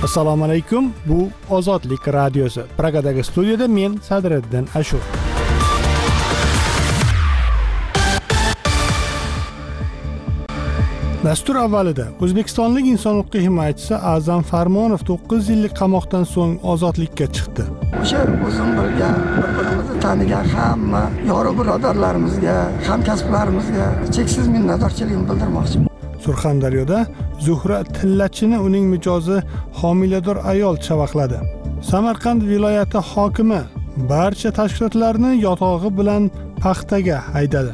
Assalomu alaykum. Bu Ozodlik radiosi. Pragadagi studiyada men Sadriddin Ashur. Dastur avvalida O'zbekistonlik inson huquqiy himoyachisi A'zam Farmonov 9 yillik qamoqdan so'ng ozodlikka chiqdi. O'sha o'zim bilgan, bir-birimizni tanigan hamma yori birodarlarimizga, hamkasblarimizga cheksiz minnatdorchiligimni bildirmoqchiman. Surxondaryoda Zuhra Tillachini uning mijozi homilador ayol chavaqladi. Samarqand viloyati hokimi barcha tashkilotlarni yotog'i bilan paxtaga haydadi.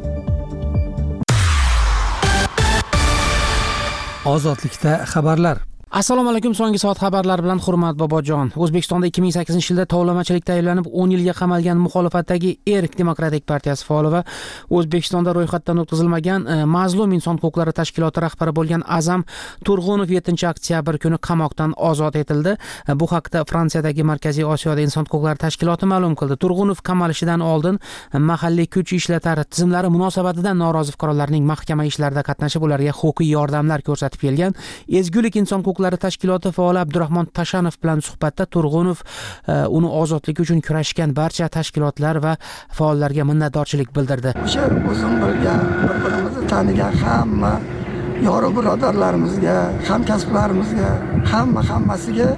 Ozodlikda xabarlar. Assalomu alaykum. So'nggi soat xabarlari bilan Hurmat Bobojon. O'zbekistonda 2008-yilda tovlamachilikda ayblanib 10 yilga qamalgan muxolifatdagi Erk Demokratik partiyasi faoli va O'zbekistonda ro'yxatdan o'tkazilmagan Mazlum inson huquqlari tashkiloti rahbari bo'lgan A'zam Turg'unov 7-oktyabr kuni qamoqdan ozod etildi. Bu haqda Fransiyadagi Markaziy Osiyoda inson huquqlari tashkiloti ma'lum qildi. Turg'unov qamalishidan oldin mahalliy kuch ishlatar tizimlari munosabatidan norozi fuqarolarning mahkama ishlarida qatnashib, ularga huquqiy yordamlar ko'rsatib kelgan. Ezgulik inson huquqlari tashkiloti faoli Abdurahmon Tashanov bilan suhbatda Turg'unov uni ozodligi uchun kurashgan barcha tashkilotlar va faollarga minnatdorchilik bildirdi. O'sha o'zim bilgan, bir-birimizni tanigan hamma yori birodarlarimizga, hamkasblarimizga, hammasiga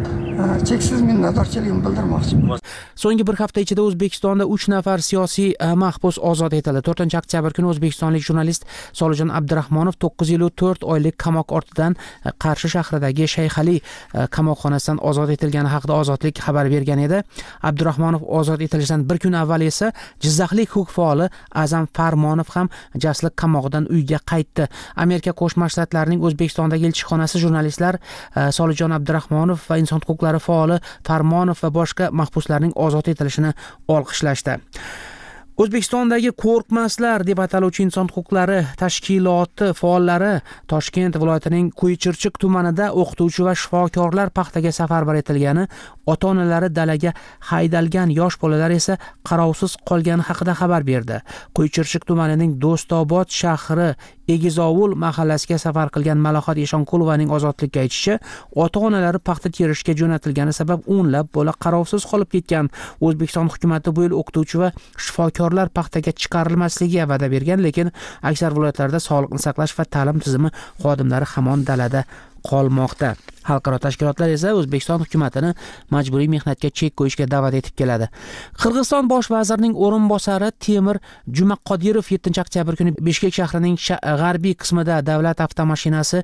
cheksiz minnatdorchiligimni bildirmoqchiman. So'nggi bir hafta ichida O'zbekistonda 3 nafar siyosiy mahbus ozod etildi. 4-oktyabr kuni o'zbekistonlik jurnalist Solijon Abdurahmonov 9 yil 4 oylik qamoq ortidan Qarshi shahridagi Shayxali qamoqxonasidan ozod etilgani haqida Ozodlik xabar bergan edi. Abdurahmonov ozod etilishidan bir kun avval esa Jizzaxlik huquq faoli A'zam Farmonov ham jaslik qamoqdan uyga qaytdi. Amerika Qo'shma Shtatlarining O'zbekistondagi elchixonasi jurnalistlar Solijon Abdurahmonov va inson huquqlari faoli Farmonov va boshqa mahbuslarning ozod etilishini olqishlashdi. O'zbekistondagi Qo'rqmaslar deb ataluvchi inson huquqlari tashkiloti faollari Toshkent viloyatining Qo'ychirchiq tumanida o'qituvchi va shifokorlar paxtaga safarbar etilgani, ota-onalari dalaga haydalgan yosh bolalar esa qarovsiz qolgani haqida xabar berdi. Qo'ychirchiq tumanining Do'stobod shahri Egizovul mahallasiga safar qilgan Malohat Eshonqulovaning ozodlikka aytishicha, ota-onalari paxta terishga jo'natilgani sabab o'nlab bola qarovsiz qolib ketgan. O'zbekiston hukumatı bu yil o'qituvchi va shifokorlar paxtaga chiqarilmasligiga va'da bergan, lekin aksar viloyatlarda sog'liqni saqlash va ta'lim tizimi xodimlari hamon dalada qolmoqda. Xalqaro tashkilotlar esa O'zbekiston hukumatini majburiy mehnatga chek qo'yishga da'vat etib keladi. Qirg'iziston bosh vazirining o'rinbosari Temir Jumaqodirov 7-oktyabr kuni Bishkek shahrining g'arbiy qismida davlat avtomashinasi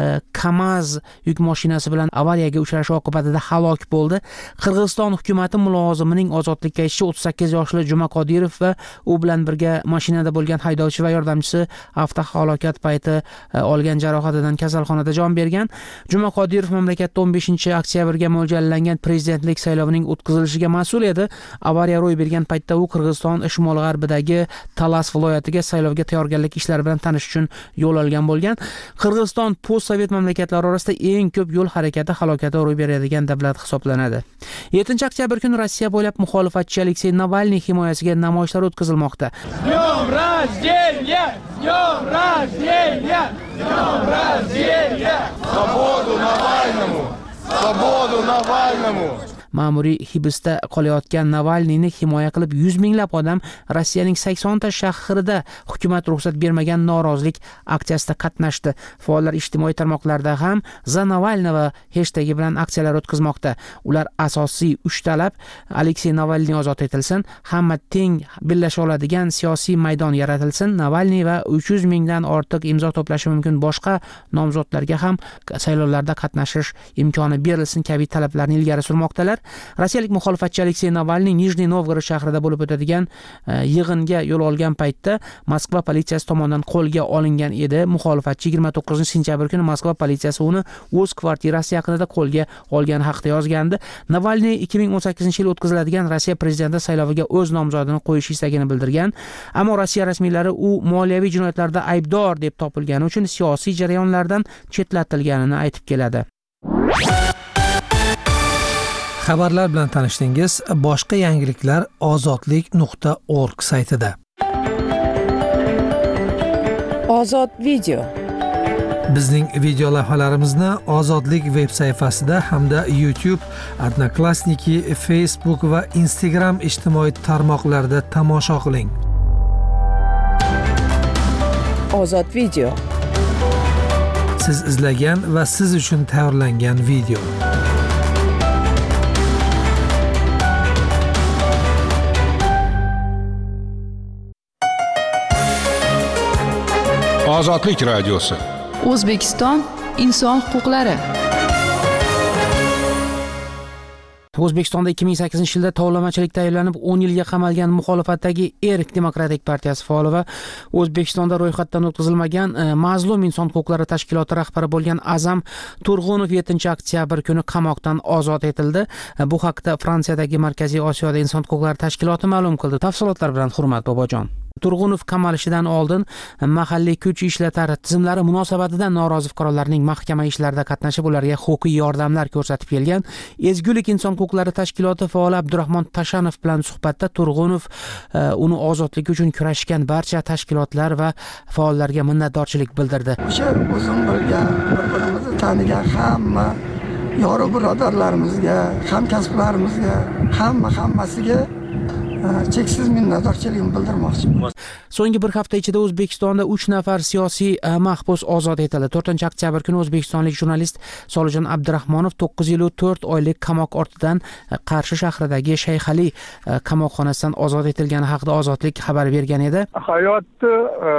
KAMAZ yuk mashinasi bilan avariyaga uchrashi oqibatida halok bo'ldi. Qirg'iziston hukumatı mulozimining ozodlikka aytishicha 38 yoshli Jumaqodirov va u bilan birga mashinada bo'lgan haydovchi va yordamchisi avtohalokat payti olgan jarohatidan kasalxonada jon bergan. Jumaqodirov mamlakatda 15-oktyabrga mo'ljallangan prezidentlik saylovining o'tkazilishiga mas'ul edi. Avariya ro'y bergan paytda u Qirg'iziston shimol-g'arbidagi Talas viloyatiga saylovga tayyorgarlik ishlari bilan tanishish uchun yo'l olgan bo'lgan. Qirg'iziston post-sovet mamlakatlari orasida eng ko'p yo'l harakati halokati ro'y beradigan davlat hisoblanadi. 7-oktyabr kuni Rossiya bo'ylab muxolifatchi Aleksey Navalniy himoyasiga namoyishlar o'tkazilmoqda. Dnyom rождения! Dnyom rождения! Dnyom rождения! Svobodu Navalnому! Svobodu Navalnому! Ma'muriy hibsda qolayotgan Navalniyni himoya qilib 100 minglab odam Rossiyaning 80 ta shahrida hukumat ruxsat bermagan norozilik aksiyasida qatnashdi. Faollar ijtimoiy tarmoqlarda ham "Za Navalniy" va hashtagi bilan aksiyalar o'tkazmoqda. Ular asosiy 3 talab: Aleksey Navalniy ozod etilsin, hamma teng birlasha oladigan siyosiy maydon yaratilsin, Navalniy va 300 mingdan ortiq imzo to'plashi mumkin boshqa nomzodlarga ham saylovlarda qatnashish imkoni berilsin kabi talablarni ilgari surmoqdalar. Rossiyalik muxolifatchi Aleksey Navalniy Nijniy Novgorod shahrida bo'lib o'tadigan yig'inga yo'l olgan paytda Moskva politsiyasi tomonidan qo'lga olingan edi. Muxolifatchi 29-sentyabr kuni Moskva politsiyasi uni o'z kvartirasi yaqinida qo'lga olgani haqida yozgandi. Navalniy 2018-yil o'tkaziladigan Rossiya prezidenti sayloviga o'z nomzodini qo'yish istagini bildirgan, ammo Rossiya rasmiylari u moliyaviy jinoyatlarda aybdor deb topilgani uchun siyosiy jarayonlardan chetlatilganini aytib keladi. Xabarlar bilan tanishdingiz. Boshqa yangiliklar ozodlik.org saytida. Ozod video. Bizning video lavhalarimizni Ozodlik veb sayfasida hamda YouTube, Odnoklassniki, Facebook va Instagram ijtimoiy tarmoqlarida tomosha qiling. Ozod video. Siz izlagan va siz uchun tayyorlangan video. Ozodlik radiosi. O'zbekiston inson huquqlari. O'zbekistonda 2008-yilda tovlamachilikda ayblanib 10 yilga qamalgan muxolifatdagi Erk Demokratik partiyasi faoli va O'zbekistonda ro'yxatdan o'tkazilmagan mazlum inson huquqlari tashkiloti rahbari bo'lgan Azam Turg'unov 7-oktyabr kuni qamoqdan ozod etildi. Bu haqda Fransiyadagi Markaziy Osiyoda inson huquqlari tashkiloti ma'lum qildi. Tafsilotlar bilan Hurmat Bobojon. Turg'unov qamalishidan oldin mahalliy kuch ishlatar tizimlari munosabatidan norozi fuqarolarning mahkama ishlarida qatnashib ularga huquqiy yordamlar ko'rsatib kelgan Ezgulik inson huquqlari tashkiloti faoli Abdurahmon Tashanov bilan suhbatda Turg'unov uni ozodlik uchun kurashgan barcha tashkilotlar va faollarga minnatdorchilik bildirdi. O'sha o'zim bilgan, bir-birimizni tanigan hamma yori birodarlarimizga, hamkasblarimizga, hammasiga cheksiz minnatdorchiligimni bildirmoqchiman. So'nggi bir hafta ichida O'zbekistonda 3 nafar siyosiy mahbus ozod etildi. 4-oktyabr kuni o'zbekistonlik jurnalist Solijon Abdurahmonov 9 oylik qamoq ortidan Qarshi shahridagi Shayxali qamoqxonasidan ozod etilgani haqida Ozodlik xabar bergan edi. Hayotni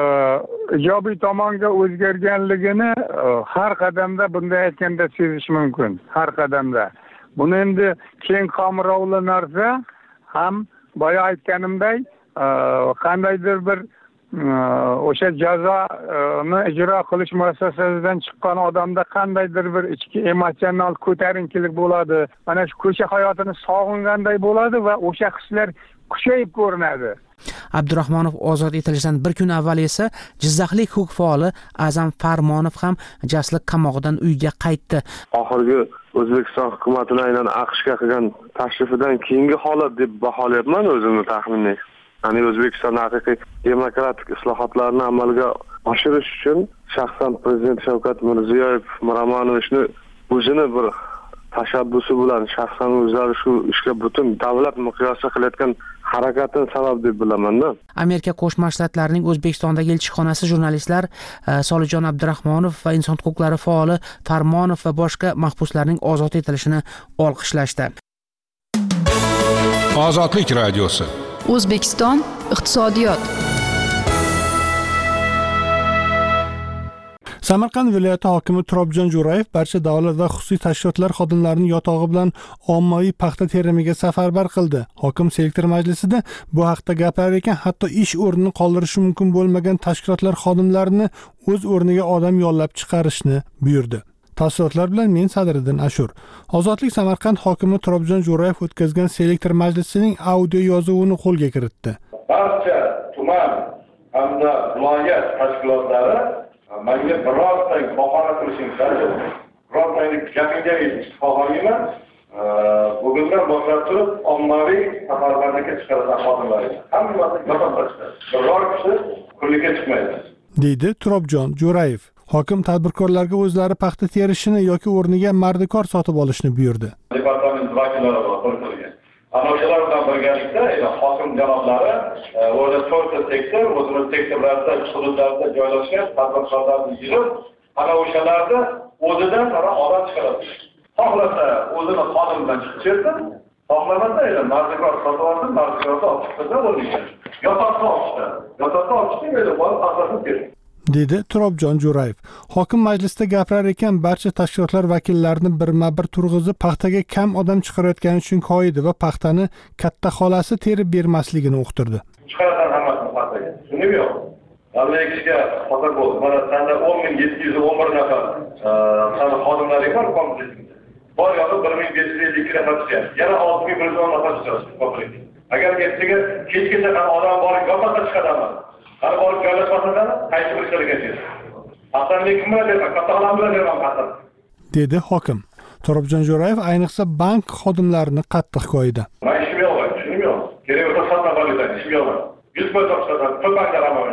ijobiy tomonga o'zgarganligini har qadamda, bunday aytganda sezish mumkin. Har qadamda. Buni endi keng qamrovli narsa ham boya aytganimday qandaydir bir o'sha jazoni ijro qilish muassasasidan chiqqan odamda qandaydir bir ichki emotsional ko'tarinkilik bo'ladi. Mana shu ko'cha hayotini sog'inganday bo'ladi va o'sha hislar kuchayib ko'rinadi. Abdurahmonov ozod etilishidan bir kun avval esa Jizzaxlik huquq faoli Azam Farmonov ham jaslik qamog'idan uyga qaytdi. Oxirgi O'zbekiston hukumatining aynan AQShga qilgan tashrifidan keyingi holat deb baholayapman o'zimni taxminim. Ya'ni O'zbekistonda haqiqiy demokratik islohotlarni amalga oshirish uchun shaxsan Prezident Shavkat Mirziyoyev Miromonovichni o'zini bir tashabbusi bilan shaxsan o'zlari shu ishga butun davlat miqyosida qilayotgan harakatning sabab deb bilaman-da. Amerika Qo'shma Shtatlarining O'zbekistondagi elchixonasi jurnalistlar Solijon Abdurahmonov va inson huquqlari faoli Farmonov va boshqa mahbuslarning ozod etilishini olqishlashdi. Ozodlik radiosi. O'zbekiston iqtisodiyot. Samarqand viloyati hokimi Turobjon Jo'rayev barcha davlat va xususiy tashkilotlar xodimlarining yotog'i bilan ommaviy paxta terimiga safarbar qildi. Hokim selektor majlisida bu haqda gapirar ekan, hatto ish o'rnini qoldirishi mumkin bo'lmagan tashkilotlar xodimlarini o'z o'rniga odam yollab chiqarishni buyurdi. Tafsilotlar bilan men Sadriddin Ashur. Ozodlik Samarqand hokimi Turobjon Jo'rayev o'tkazgan selektor majlisining audio yozuvini qo'lga kiritdi. Barcha tuman hamda viloyat tashkilotlari menga birorta bahona qilishingizlar, birorta gapingga xohlamayman. Bugundan boshlab turib ommaviy safarbarlikka chiqaradigan xodimlar. Hammasi yo'qotishdi. Biror kishi kunlikka chiqmaydi. Deydi Turobjon Jo'rayev. Hokim tadbirkorlarga o'zlari paxta terishini yoki o'rniga mardikor sotib olishni buyurdi. Departament vakillari bor. Ana o'shalar bilan birgalikda hokim janoblari o'zi 4 sektor, o'zimiz sektorlarda, hududlarda joylashgan tadbirkorlarni yig'ib, ana o'shalarni o'zidan odam chiqaradi. Xohlasa o'zini xodim bilan chiqib ketsin, xohlamasa mardikor sotib olsin, mardikorda olib chiqsa bo'lmaydi. Yotoqqa olishdi, bo'lib asosini berdi. Dedi Turobjon Jo'rayev. Hokim majlisda gapirar ekan, barcha tashkilotlar vakillarini birma-bir turg'izib, paxtaga kam odam chiqarayotgani uchun koyidi va paxtani katta xolasi terib bermasligini uqtirdi. Chiqarasan hammasini paxtaga. Tushunib yo'q. Albatta kishiga xato bo'ldi. Mana senda 10.711 nafar sani xodimlaring bor kompleksingda. Bor yo'g'i 1552 nafar chiqadi. Yana 6110 nafar chiqadi. Agar ertaga kechgacha ham odam bor, yo'qsa chiqadaman. Har borib joylashmasadan qaysi bir ishlarga ketdi. Asallik kim bilan deb, qattiqlar bilan deb dedi hokim. Turobjon Jo'rayev ayniqsa bank xodimlarini qattiq qo'ydi. Men ishim yo'q, tushunib yo'q. Kerak bo'lsa sotma valyuta, ishim yo'q. 100% topshirdim, pul banklar olmayman.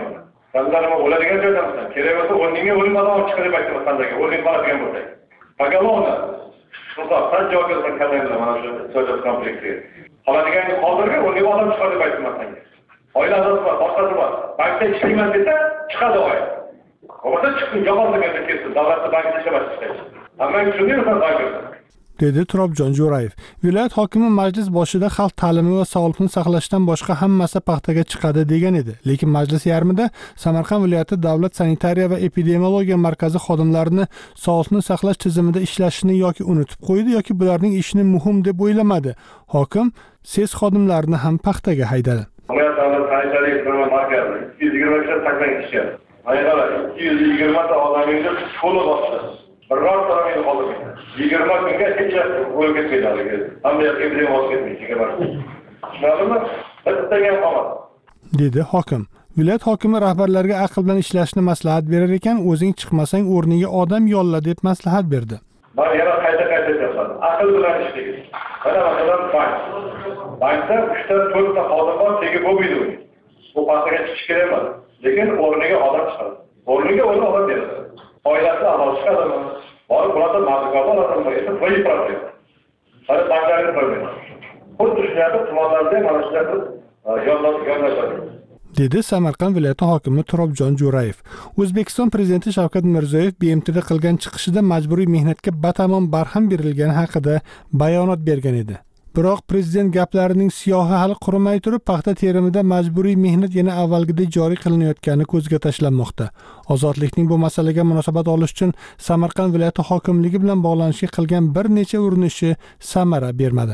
Sanda nima bo'ladigan joydamisan? Kerak bo'lsa o'rningga o'lim odam chiqib deb aytamiz sandaga. O'rning qoladigan bo'lsa. Поголовно. Xudodan javobgarlik qilmaydi mana shu so'zlar kompleksiga. Qoladiganni qoldirga o'rniga odam chiqadi deb aytamiz sanga. Oila a'zosi bor, boshqasi bor. Bankda ishlayman desa, chiqadi oila. Bo'lmasa chiqib javoblaganda ketsin, davlatda bankda ishlashmaydi. Hamma tushunayapsan bankda. dedi Turobjon Jo'rayev. Viloyat hokimi majlis boshida xalq ta'limi va sog'liqni saqlashdan boshqa hammasi paxtaga chiqadi degan edi. Lekin majlis yarmida Samarqand viloyati davlat sanitariya va epidemiologiya markazi xodimlarini sog'liqni saqlash tizimida ishlashini yoki unutib qo'ydi yoki bularning ishini muhim deb o'ylamadi. Hokim SES xodimlarini ham paxtaga haydadi. Viloyat davlat sanitariya markazi 220 kishi taklif ishlayapti. Ayollar 220 ta odamni to'liq bosdi. Biror taramini qoldirmaydi. 20 kunga hech o'lib ketmaydi. Hamma yoqqa epidemiya olib ketmaydi. Tushunarlimi? Bittaga qoladi. Dedi hokim. Viloyat hokimi rahbarlarga aql bilan ishlashni maslahat berar ekan, o'zing chiqmasang o'rniga odam yolla deb maslahat berdi. Mana yana qayta aytaman. Aql bilan ishlaymiz. Mana masalan bank. Bankda 3 ta 4 ta xodim bor, tegib bo'lmaydi. Bu paxtaga chiqish kerak emas. Lekin o'rniga odam chiqadi. O'rniga odam beradi. Oilasi a'zo chiqadimi? Borib burada mazkur oladimi? Esa foyi problem. Hali banklarni problemi. Xuddi shunday tumanlarda mana shular yonlashadi. dedi Samarqand viloyati hokimi Turobjon Jo'rayev. O'zbekiston prezidenti Shavkat Mirziyoyev BMTda qilgan chiqishida majburiy mehnatga batamom barham berilgani haqida bayonot bergan edi. Biroq prezident gaplarining siyohi hali qurimay turib, paxta terimida majburiy mehnat yana avvalgidek joriy qilinayotgani ko'zga tashlanmoqda. Ozodlikning bu masalaga munosabat olish uchun Samarqand viloyati hokimligi bilan bog'lanishga qilgan bir necha urinishi samara bermadi.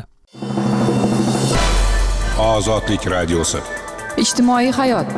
Ozodlik radiosi. Ijtimoiy hayot.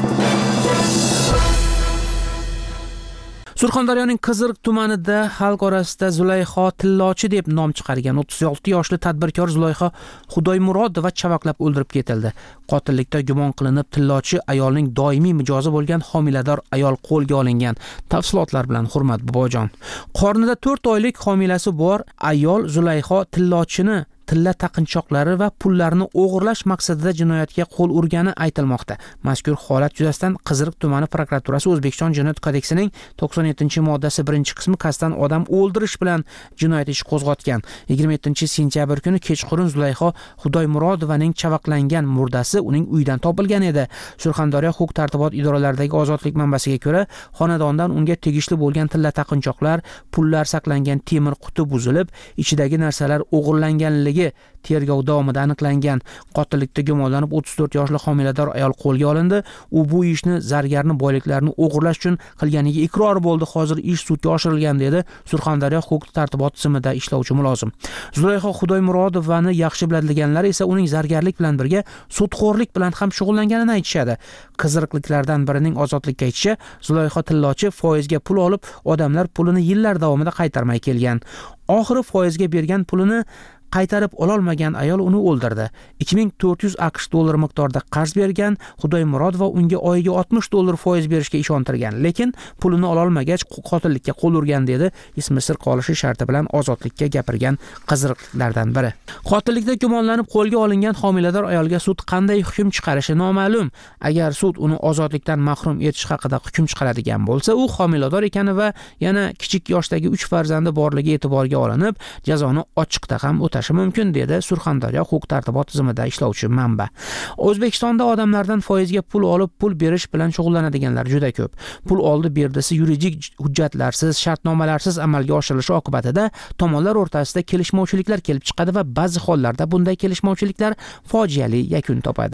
Surxondaryoning Qiziriq tumanida xalq orasida Zulayho Tillochi deb nom chiqargan 36 yoshli tadbirkor Zulayho Xudoymurodova chavaqlab o'ldirib ketildi. Qotillikda gumon qilinib Tillochi ayolning doimiy mijozi bo'lgan homilador ayol qo'lga olingan. Tafsilotlar bilan Hurmat Bobojon. Qornida 4 oylik homilasi bor ayol Zulayho Tillochini tilla taqinchoqlari va pullarni o'g'irlash maqsadida jinoyatga qo'l urgani aytilmoqda. Mazkur holat yuzasidan Qiziriq tumani prokuraturasi O'zbekiston Jinoyat kodeksining 97-moddasi 1-qismi qasddan odam o'ldirish bilan jinoyat ishi qo'zg'atgan. 27-sentyabr kuni kechqurun Zulayho Xudoymurodovaning chavaqlangan murdasi uning uyidan topilgan edi. Surxondaryo huquq-tartibot idoralaridagi ozodlik manbasiga ko'ra, xonadondan unga tegishli bo'lgan tilla taqinchoqlar, pullar saqlangan temir quti buzilib, ichidagi narsalar o'g'irlanganligi tergov davomida aniqlangan. Qotillikda gumonlanib 34 yoshli homilador ayol qo'lga olindi. U bu ishni zargarni boyliklarini o'g'irlash uchun qilganiga iqror bo'ldi. Hozir ish sudga oshirilgan dedi Surxondaryo huquq-tartibot tizimida ishlovchi mulozim. Zulayho Xudoymurodovani yaxshi biladiganlar esa uning zargarlik bilan birga sudxo'rlik bilan ham shug'ullanganini aytishadi. Qiziriqliklardan birining ozodlikka aytishicha, Zulayho Tillochi foizga pul olib, odamlar pulini yillar davomida qaytarmay kelgan. Oxiri foizga bergan pulini qaytarib ololmagan ayol uni o'ldirdi. 2400 AQSh dollari miqdorida qarz bergan Xudoymurodova unga oyiga 60 dollar foiz berishga ishontirgan, lekin pulini ololmagach qotillikka qo'l urgan dedi ismi sir qolishi sharti bilan ozodlikka gapirgan qiziriqlardan biri. Qotillikda gumonlanib qo'lga olingan homilador ayolga sud qanday hukm chiqarishi noma'lum. Agar sud uni ozodlikdan mahrum etish haqida hukm chiqaradigan bo'lsa, u homilador ekani va yana kichik yoshdagi 3 farzandi borligi e'tiborga olinib, jazoni ochiqda ham o'tashi mumkin dedi Surxondaryo huquq-tartibot tizimida ishlovchi manba. O'zbekistonda odamlardan foizga pul olib, pul berish bilan shug'ullanadiganlar juda ko'p. Pul oldi berdisi yuridik hujjatlarsiz, shartnomalarsiz amalga oshirilishi oqibatida tomonlar o'rtasida kelishmovchiliklar kelib chiqadi va ba'zi hollarda bunday kelishmovchiliklar fojiali yakun topadi.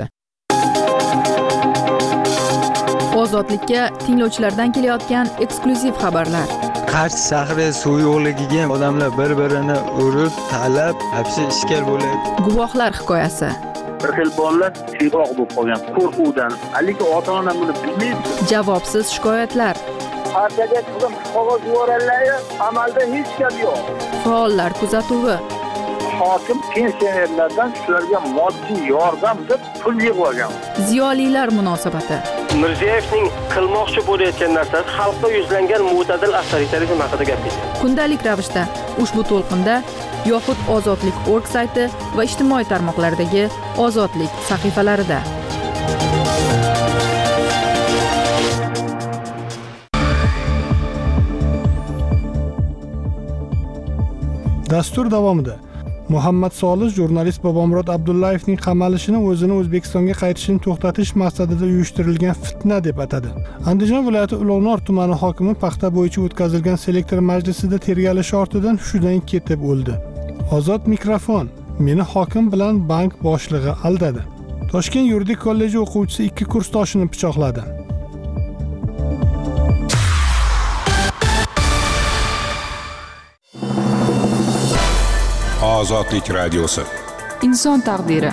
Ozodlikka tinglovchilardan kelayotgan eksklyuziv xabarlar. Qarshi shahri suv yo'qligiga odamlar bir-birini urib, talab, hapsi ishkal bo'ladi. Guvohlar hikoyasi. Bir xil bolalar siyroq bo'lib qolgan qo'rquvdan, haligi ota-ona buni bilmaydi. Javobsiz shikoyatlar. Partiyaga qizim qog'oz yuborganlar, amalda hech gap yo'q. Faollar kuzatuvi. Hokim pensionerlardan shularga moddiy yordam deb pul yig'ib olgan. Ziyolilar munosabati. Mirziyoyevning qilmoqchi bo'layotgan narsasi xalqqa yuzlangan mo'tadil avtoritarizm haqida gapirdi. Kundalik ravishda ushbu to'lqinda yoxud ozodlik.org sayti va ijtimoiy tarmoqlardagi Ozodlik sahifalarida. Dastur davomida Muhammad Solih jurnalist Bobomurod Abdullayevning qamalishini o'zini O'zbekistonga qaytishini to'xtatish maqsadida uyushtirilgan fitna deb atadi. Andijon viloyati Ulug'nor tumani hokimi paxta bo'yicha o'tkazilgan selektor majlisida tergalish ortidan hushidan ketib o'ldi. Ozod mikrofon. Meni hokim bilan bank boshlig'i aldadi. Toshkent yuridik kolleji o'quvchisi 2 kursdoshini pichoqladi. Ozodlik radiosi. Inson taqdiri.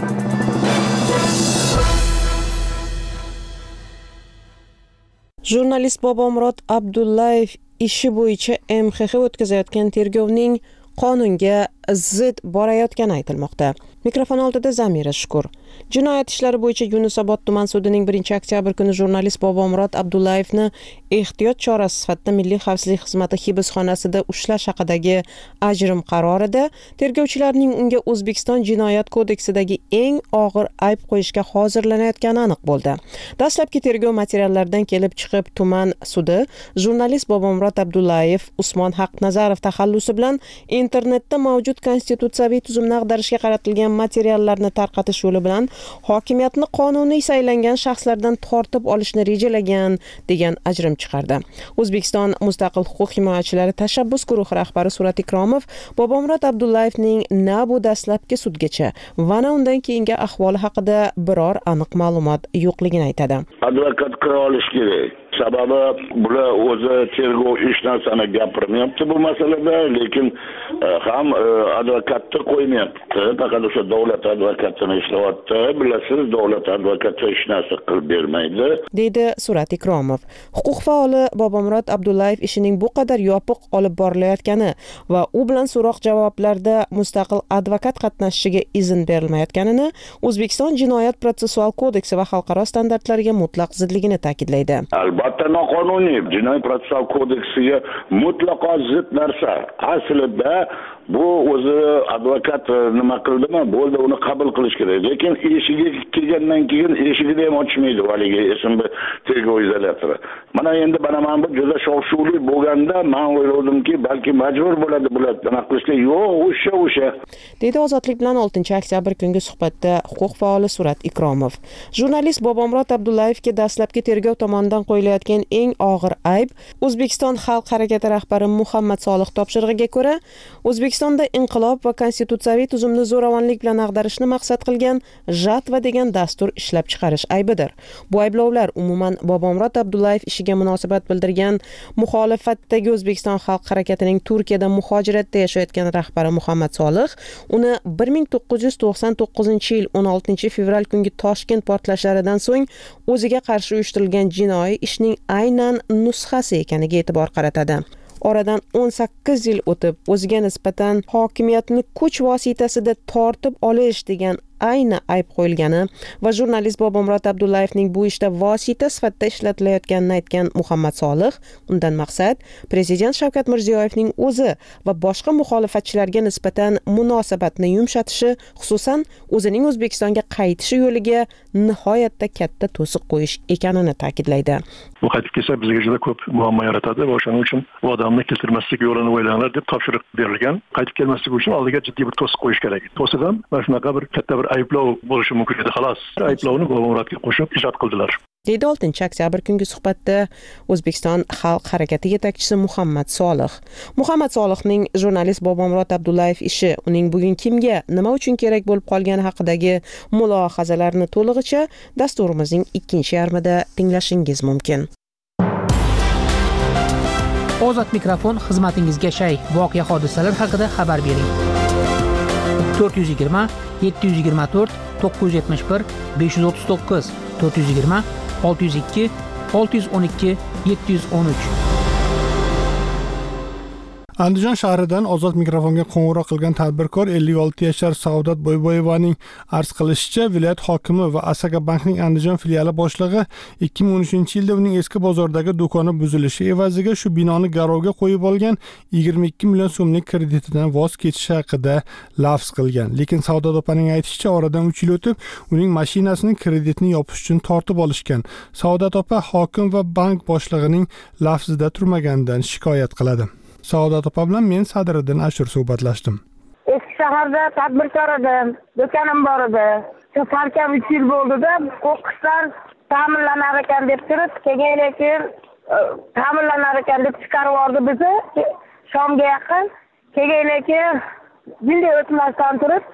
Jurnalist Bobomurod Abdullayev ishi bo'yicha MXX o'tkazayotgan tergovning qonunga zid borayotgani aytilmoqda. Mikrofon oldida Zamira Shukur. Jinoyat ishlari bo'yicha Yunusobod tuman sudining 1-oktyabr kuni jurnalist Bobomurod Abdullayevni ehtiyot chorasi sifatida Milliy xavfsizlik xizmati hibsxonasida ushlash haqidagi ajrim qarorida tergovchilarning unga O'zbekiston jinoyat kodeksidagi eng og'ir ayb qo'yishga hozirlanayotgani aniq bo'ldi. Dastlabki tergov materiallaridan kelib chiqib, tuman sudi jurnalist Bobomurod Abdullayev Usmon Haqnazarov taxallusi bilan internetda mavjud konstitutsiyaviy tuzumni ag'darishga qaratilgan materiallarni tarqatish yo'li bilan hokimiyatni qonuniy saylangan shaxslardan tortib olishni rejalagan degan ajrim chiqardi. O'zbekiston Mustaqil huquq himoyachilari tashabbus guruhi rahbari Surat Ikromov Bobomurod Abdullayevning na bu dastlabki sudgacha va na undan keyingi ahvoli haqida biror aniq ma'lumot yo'qligini aytadi. Advokat qila olish kerak. Sababi bular o'zi tergov hech narsani gapirmayapti bu masalada, lekin ham advokatni qo'ymayapti. Faqat o'sha davlat advokatini ishlayapti. Bilasiz, davlat advokati hech narsa qilib bermaydi, deydi Surat Ikromov. Huquq faoli Bobomurod Abdullayev ishining bu qadar yopiq olib borilayotgani va u bilan so'roq-javoblarda mustaqil advokat qatnashishiga izn berilmayotganini O'zbekiston jinoyat protsessual kodeksi va xalqaro standartlariga mutlaq zidligini ta'kidlaydi. Albatta noqonuniy. Jinoyat protsessual kodeksiga mutlaqo zid narsa. Aslida bu o'zi advokat nima qildimi? Bo'ldi, uni qabul qilish kerak. Lekin eshigiga kelgandan keyin eshigini ham ochmaydi valigi esimda tergov izolyatori. Mana endi mana bu juda shov-shuvli bo'lganda men o'yladimki, balki majbur bo'ladi bular nima qilishga. Yo'q, o'sha. Deydi Ozodlik bilan 6-oktyabr kungi suhbatda huquq faoli Surat Ikromov. Jurnalist Bobomurod Abdullayevga dastlabki tergov tomonidan qo'yilayotgan eng og'ir ayb O'zbekiston xalq harakati rahbari Muhammad Solih topshirig'iga ko'ra O'zbekistonda inqilob va konstitutsiyaviy tuzumni zo'ravonlik bilan ag'darishni maqsad qilgan JATVA degan dastur ishlab chiqarish aybidir. Bu ayblovlar umuman Bobomurod Abdullayev ishiga munosabat bildirgan muxolifatdagi O'zbekiston xalq harakatining Turkiyada muhojiratda yashayotgan rahbari Muhammad Solih uni 1999-yil 16-fevral kungi Toshkent portlashlaridan so'ng o'ziga qarshi uyushtirilgan jinoiy ishning aynan nusxasi ekaniga e'tibor qaratadi. Oradan 18 yil o'tib, o'ziga nisbatan hokimiyatni kuch vositasida tortib olish degan ayni ayb qo'yilgani va jurnalist Bobomurod Abdullayevning bu ishda vosita sifatida ishlatilayotganini aytgan Muhammad Solih, undan maqsad Prezident Shavkat Mirziyoyevning o'zi va boshqa muxolifatchilarga nisbatan munosabatni yumshatishi, xususan o'zining O'zbekistonga qaytishi yo'liga nihoyatda katta to'siq qo'yish ekanini ta'kidlaydi. Bu qaytib kelsa bizga juda ko'p muammo yaratadi va o'shaning uchun bu odamni keltirmaslik yo'lini o'ylanglar deb topshiriq berilgan. Qaytib kelmaslik uchun oldiga jiddiy bir to'siq qo'yish kerak. To'siq ham mana shunaqa bir katta bir ayblov bo'lishi mumkin edi, xolos. Ayblovni Bobomurodga qo'shib ijod qildilar. Deydi 6-oktyabr kungi suhbatda O'zbekiston xalq harakati yetakchisi Muhammad Solih. Muhammad Solihning jurnalist Bobomurod Abdullayev ishi, uning bugun kimga, nima uchun kerak bo'lib qolgani haqidagi mulohazalarini to'lig'icha dasturimizning 2-yarmida tinglashingiz mumkin. Ozod mikrofon xizmatingizga shay. Voqea hodisalar haqida xabar bering. 420 724 971 539 420 602 612 713. Andijon shahridan Ozod mikrofonga qo'ng'iroq qilgan tadbirkor 56 yashar Saodat Boyboyevaning arz qilishicha, viloyat hokimi va Asaka bankning Andijon filiali boshlig'i 2013-yilda uning eski bozordagi do'koni buzilishi evaziga shu binoni garovga qo'yib olgan 22 million so'mlik kreditidan voz kechish haqida lafz qilgan. Lekin Saodat opaning aytishicha, oradan 3 yil o'tib uning mashinasining kreditini yopish uchun tortib olishgan. Saodat opa hokim va bank boshlig'ining lafzida turmaganidan shikoyat qiladi. Saodat opa bilan men Sadiriddin Ashur suhbatlashdim. Eski shaharda tadbirkor edim, do'konim bor edi. Shu salkam 3 yil bo'ldi-da, qo'qqislar ta'minlanar ekan deb turib, keyin ta'minlanar ekan deb chiqarib yubordi bizni shomga yaqin. Keyin bunday o'tmasdan turib,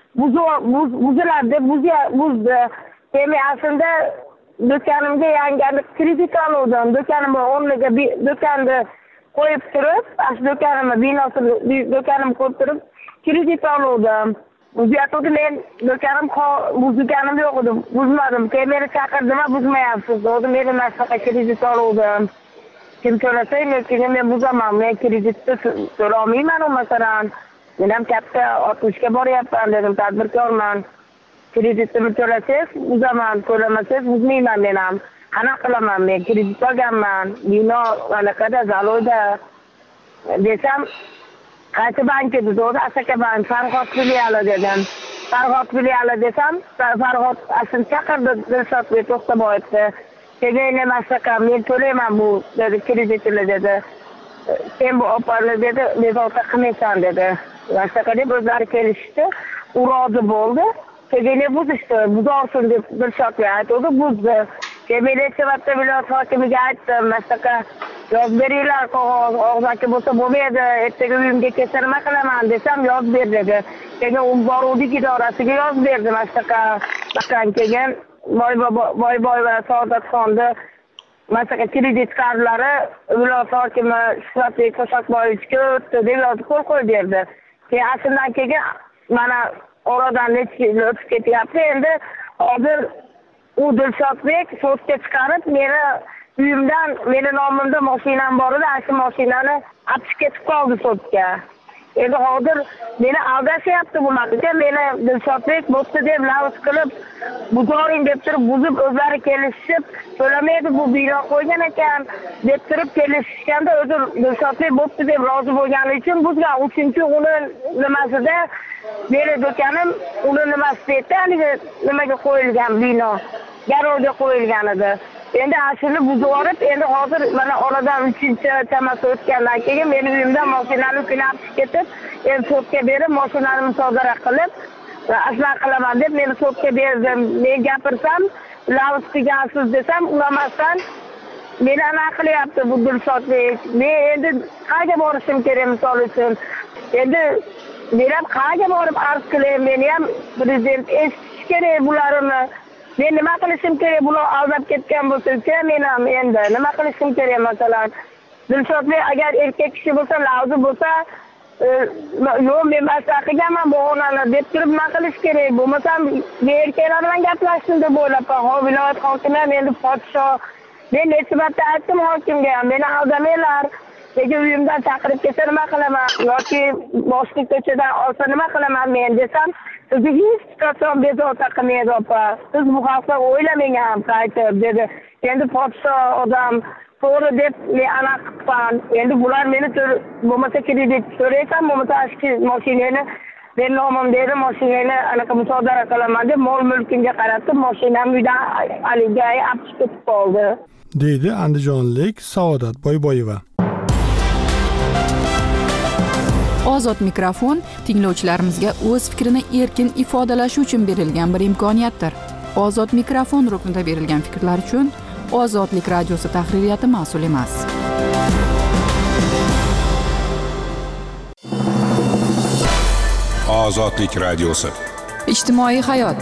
buziladi deb buzdi. Demak, aslida do'konimga yangi kredit oldim. Do'konimni o'rniga do'konni qo'yib turib, ash do'konimni binosini do'konim qo'yib turib, kredit oldim. Buzayotdi, men do'konim buzganim yo'q edi, buzmadim. Keyin meni chaqirdim, buzmayapsiz. O'zim meni maslahat kredit oldim. Kim to'lasa, men buzaman. Men kreditni to'lamayman, masalan. Men ham katta otishga boryapman dedim, tadbirkorman. Kreditni to'lasangiz, buzaman, to'lamasangiz, buzmayman men ham. Qanaqa qilaman? Men kredit olganman. Bino anaqada zaloyda desam, qaysi bank edi? O'zi Asaka bank, Farg'od filiali dedim. Farg'od filiali desam, Farg'od asl chaqirdi Dilshod To'xtaboyevni. Keyin Asaka men to'layman bu dedi, kreditni dedi. Sen bu opani dedi, bezovta qilmaysan dedi. Asaka deb o'zlari kelishdi, u rozi bo'ldi. Keyin buzishdi, buzorsin deb Dilshodga aytdi, buzdi. Keyin Chevatda viloyat hokimiga aytdim, Asaka yoz beringlar, og'zaki bo'lsa bo'lmaydi, ertaga uyimga kelsa nima qilaman desam, yoz ber dedi. Keyin u boruvdik idorasiga yoz berdim, Asaka bakan. Keyin Boyboy va Saodatxonni Masaka kredit kartlari viloyat hokimi Shuhratbek Qo'shaqboyevga o'tdi deb yozib qo'yib berdi. Keyin asldan keyin mana oradan necha yil o'tib ketyapti. Endi hozir u Dilshodbek sudga chiqarib, meni uyimdan, meni nomimda mashinam bor edi, shu mashinani olib ketib qoldi sudga. Endi hozir meni aldashyapti bularga. Meni Dilshodbek bo'pti deb lavz qilib, buzoring deb turib, buzib o'zlari kelishib, to'lamaydi, bu bino qo'ygan ekan deb turib kelishganda, o'zi Dilshodbek bo'pti deb rozi bo'lgani uchun buzgan. Uchinchi uni nimasida meni do'konim uni nimasida nimaga qo'yilgan bino, garovga qo'yilgan edi. Endi ashuni buzib olib, endi hozir mana oradan 3-chamasi o'tgandan keyin meni uyimdan mashinani olib ketib, endi sudga berib, mashinani musodara qilib, aslan qilaman deb meni sudga berdim. Men gapirsam, lavz qilgansiz desam, ulamasdan meni anaqa qilyapti bu Dilshodbek. Men endi qayerga borishim kerak misol uchun? Endi men ham qayerga borib arz qilayim? Meni ham prezident eshitish kerak bularni. Men nima qilishim kerak? Bular aldab ketgan bo'lsa, men ham endi nima qilishim kerak? Masalan, Dilshodbek agar erkak kishi bo'lsa, lavzi bo'lsa, yo'q, men maslahat qilganman bu onani deb turib nima qilish kerak? Bo'lmasam, men erkaklar bilan gaplashdim deb o'ylabman. Viloyat hokimi ham endi podsho. Men necha marta aytdim hokimga ham, meni aldamanglar. Lekin uyimdan chaqirib kelsa nima qilaman? Yoki boshlik ko'chadan olsa nima qilaman men desam, sizni hech qachon bezovta qilmaydi opa. Siz bu haqda o'ylamang ham qaytib dedi. Endi podsho odam to'g'ri deb men anaqa qilgan. Endi bular meni bo'lmasa kredit so'raysan, bo'lmasa mashinani men nomim dedi, mashinani anaqa musodara qilaman deb mol mulkimga qaratib, mashinam uydan aliga olib ketib qoldi, deydi andijonlik Saodat Boyboyeva. Ozod mikrofon tinglovchilarimizga o'z fikrini erkin ifodalashi uchun berilgan bir imkoniyatdir. Ozod mikrofon ruknida berilgan fikrlar uchun Ozodlik radiosi tahririyati mas'ul emas. Ozodlik radiosi. Ijtimoiy hayot.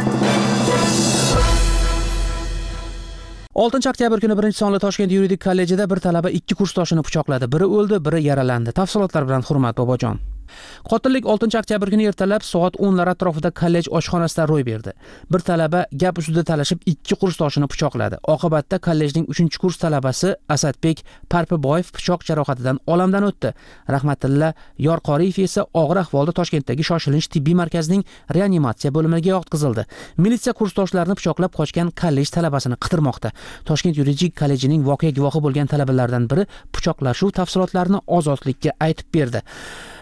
6-oktyabr kuni 1-sonli Toshkent yuridik kollejida bir talaba 2 kursdoshini pichoqladi. Biri o'ldi, biri yaralandi. Tafsilotlar bilan Hurmat Bobojon. Qotillik 6-oktyabr kuni ertalab soat 10lar atrofida kollej oshxonasida ro'y berdi. Bir talaba gap ustida talashib 2 kursdoshini pichoqladi. Oqibatda kollejning 3-kurs talabasi Asadbek Parpiboyev pichoq jarohatidan olamdan o'tdi. Rahmatilla Yorqoriyev esa og'ir ahvolda Toshkentdagi shoshilinch tibbiy markazining reanimatsiya bo'limiga yotqizildi. Militsiya kursdoshlarini pichoqlab qochgan kollej talabasini qidirmoqda. Toshkent yuridik kollejining voqea guvohi bo'lgan talabalardan biri pichoqlashuv tafsilotlarini Ozodlikka aytib berdi.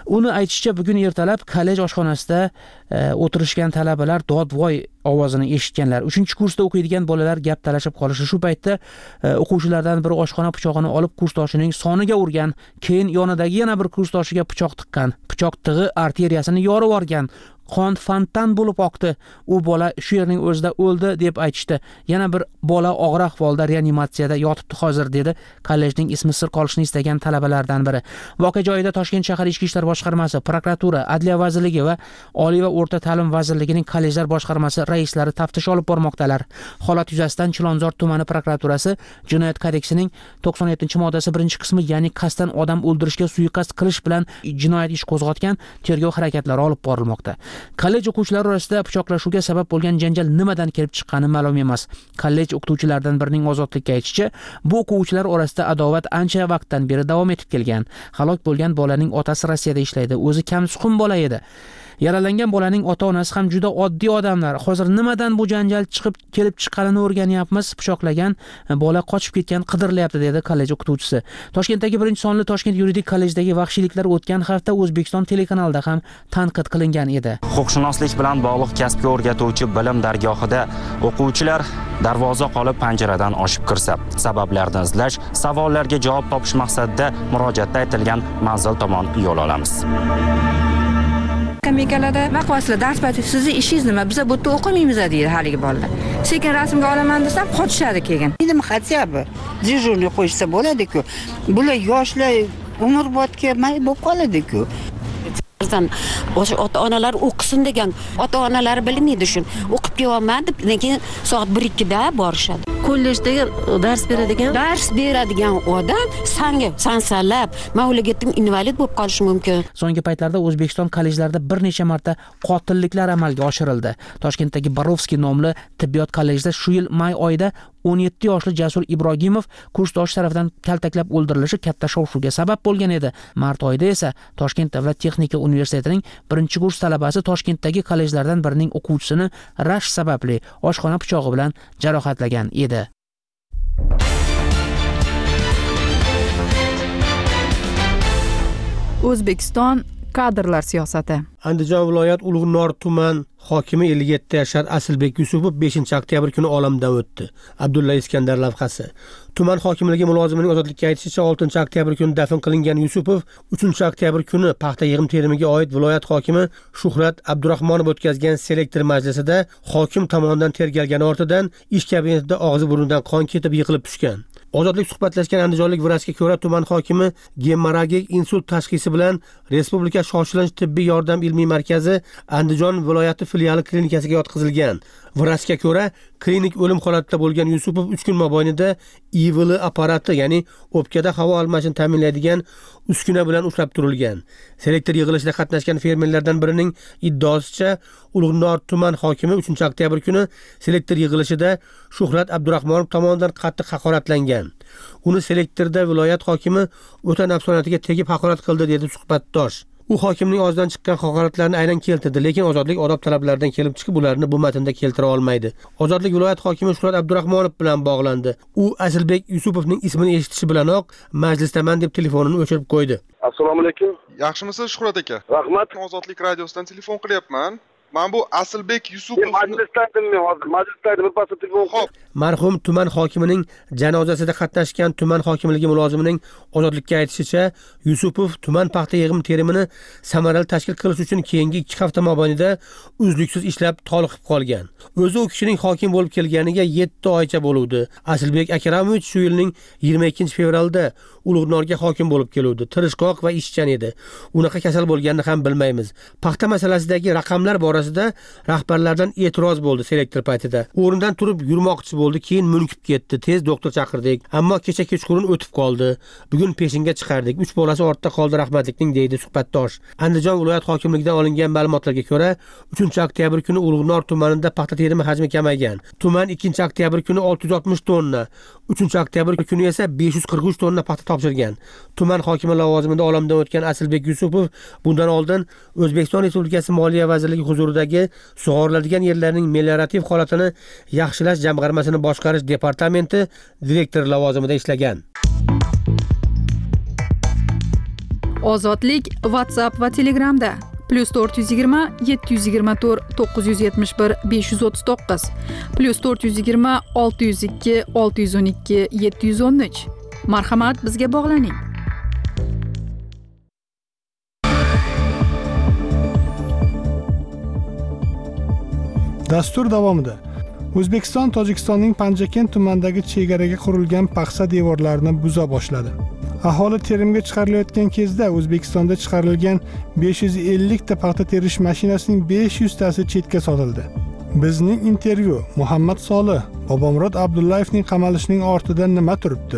Uni aytishicha, bugun ertalab kollej oshxonasida o'tirishgan talabalar dodvoy ovozini eshitganlar. 3-kursda o'qiydigan bolalar gap talashib qolishi. Shu paytda o'quvchilardan biri oshxona pichog'ini olib kursdoshining soniga urgan, keyin yonidagi yana bir kursdoshiga pichoq tiqqan. Pichoq tig'i arteriyasini yorib yuborgan. Qon fontan bo'lib oqdi. U bola shu yerning o'zida o'ldi deb aytishdi. Yana bir bola og'ir ahvolda reanimatsiyada yotibdi hozir, dedi kollejning ismi sir qolishini istagan talabalardan biri. Voqea joyida Toshkent shahar Ichki ishlar boshqarmasi, prokuratura, Adliya vazirligi va Oliy va o'rta ta'lim vazirligining kollejlar boshqarmasi raislari taftish olib bormoqdalar. Holat yuzasidan Chilonzor tumani prokuraturasi Jinoyat kodeksining 97-moddasi 1-qismi, ya'ni qasddan odam o'ldirishga suiqasd qilish bilan jinoyat ish qo'zg'atgan, tergov harakatlari olib borilmoqda. Kollej o'quvchilari orasida pichoqlashuvga sabab bo'lgan janjal nimadan kelib chiqqani ma'lum emas. Kollej o'qituvchilaridan birining ozodlikka aytishicha, bu o'quvchilar orasida adovat ancha vaqtdan beri davom etib kelgan. Halok bo'lgan bolaning otasi Rossiyada ishlaydi, o'zi kamsuqum bola edi. Yaralangan bolaning ota-onasi ham juda oddiy odamlar. Hozir nimadan bu janjal kelib chiqqanini o'rganyapmiz. Pichoqlagan bola qochib ketgan, qidirilyapti, dedi kollej o'qituvchisi. Toshkentdagi 1-sonli Toshkent yuridik kollejdagi vahshiyliklar o'tgan hafta O'zbekiston telekanalida ham tanqid qilingan edi. Huquqshunoslik bilan bog'liq kasbga o'rgatuvchi bilim dargohida o'quvchilar darvoza qolib panjaradan oshib kirsa, sabablarni izlash, savollarga javob topish maqsadida murojaatda aytilgan manzil tomon yo'l olamiz. Kamikalarda vaqvasida dars payti sizni ishingiz nima? Biz bu yerda o'qimaymiz deydi haligi bolalar. Sekin rasmga olaman desam, qochishadi keyin. Nima хотя бы dejurniy qo'ysa bo'ladi-ku. Bular yoshlar umrbodga may bo'lib qoladi-ku. O'sha ota-onalar o'qisin degan, ota-onalar bilmaydi shuni. O'qib kelolmadi, lekin soat 1-2da borishadi. Kollejdagi dars beradigan odam sansalab, mavlugatdan invalid bo'lib qolishi mumkin. So'nggi paytlarda O'zbekiston kollejlarida bir necha marta qotilliklar amalga oshirildi. Toshkentdagi Barovskiy nomli tibbiyot kollejida shu yil may oyida 17 yoshli Jasur Ibrohimov kursdosh tarafidan kaltaklab o'ldirilishi katta shov-shuvga sabab bo'lgan edi. Mart oyida esa Toshkent davlat texnika universitetining 1-kurs talabasi Toshkentdagi kollejlardan birining o'quvchisini rashk sababli oshxona pichog'i bilan jarohatlagan edi. O'zbekiston kadrlar siyosati. Andijon viloyat Ulug'nor tuman hokimi 57 yashar Asilbek Yusupov 5-oktyabr kuni olamdan o'tdi. Abdulla Iskandar lavhasi. Tuman hokimligi mulozimining ozodlikka aytishicha 6-oktyabr kuni dafn qilingan Yusupov 3-oktyabr kuni paxta yig'im terimiga oid viloyat hokimi Shuhrat Abdurahmonov o'tkazgan selektor majlisida hokim tomonidan tergalgani ortidan ish kabinetida og'zi burnidan qon ketib yiqilib tushgan. Ozodlik suhbatlashgan andijonlik vrachga ko'ra, tuman hokimi gemorragik insult tashxisi bilan Respublika shoshilinch tibbiy yordam ilmiy markazi Andijon viloyati filiali klinikasiga yotqizilgan. Vrachga ko'ra, klinik o'lim holatida bo'lgan Yusupov 3 kun mobaynida IVL apparati, ya'ni o'pkada havo almashini ta'minlaydigan uskuna bilan ushlab turilgan. Selektor yig'ilishida qatnashgan fermerlardan birining iddaosicha, Ulug'nor tuman hokimi 3-oktyabr kuni selektor yig'ilishida Shuhrat Abdurahmonov tomonidan qattiq haqoratlangan. Uni selektorda viloyat hokimi o'ta nafsoniyatiga tegib haqorat qildi, dedi suhbatdosh. U hokimning og'zidan chiqqan haqoratlarni aynan keltirdi, lekin ozodlik odob talablaridan kelib chiqib ularni bu matnda keltira olmaydi. Ozodlik viloyat hokimi Shuhrat Abdurahmonov bilan bog'landi. U Asilbek Yusupovning ismini eshitishi bilanoq majlisdaman deb telefonini o'chirib qo'ydi. Assalomu alaykum. Yaxshimisiz Shuhrat aka? Rahmat. Ozodlik radiosidan telefon qilyapman. Men bu Asilbek Yusupov marhum tuman hokimining janozasida qatnashgan tuman hokimligi mulozimining ozodlikka aytishicha, Yusupov tuman paxta yig'im terimini samarali tashkil qilish uchun keyingi 2 hafta mobaynida uzluksiz ishlab toliqib qolgan. O'zi u kishining hokim bo'lib kelganiga 7 oycha bo'luvdi. Asilbek Akramovich shu yilning 22 fevralda Ulug'norga hokim bo'lib keluvdi. Tirishqoq va ishchan edi. Unaqa kasal bo'lganini ham bilmaymiz. Paxta masalasidagi raqamlar borasida rahbarlardan e'tiroz bo'ldi selektor paytida. O'rnidan turib yurmoqchi bo'ldi, keyin munkib ketdi. Tez doktor chaqirdik, ammo kecha kechqurun o'tib qoldi. Bugun peshinga chiqardik. 3 bolasi ortda qoldi rahmatlikning, deydi suhbatdosh. Andijon viloyat hokimligidan olingan ma'lumotlarga ko'ra, 3-oktyabr kuni Ulug'nor tumanida paxta terimi hajmi kamaygan. Tuman 2-oktyabr kuni 660 tonna, 3-oktyabr kuni esa 543 tonna paxta topshirgan. Tuman hokimi lavozimida olamdan o'tgan Asilbek Yusupov bundan oldin O'zbekiston Respublikasi Moliya vazirligi huzuridagi sug'oriladigan yerlarning meliorativ holatini yaxshilash jamg'armasini boshqarish departamenti direktori lavozimida ishlagan. Ozodlik WhatsApp va Telegramda +420 724 971 539 +420 602 612 713. Marhamat, bizga bog'laning. Dastur davomida O'zbekiston Tojikistonning Panjakent tumanidagi chegaraga qurilgan paxsa devorlarini buza boshladi. Aholi terimga chiqarilayotgan kezda O'zbekistonda chiqarilgan 550 ta paxta terish mashinasining 500 tasi chetga sotildi. Bizning intervyu Muhammad Solih Bobomurod Abdullayevning qamalishining ortidan nima turibdi?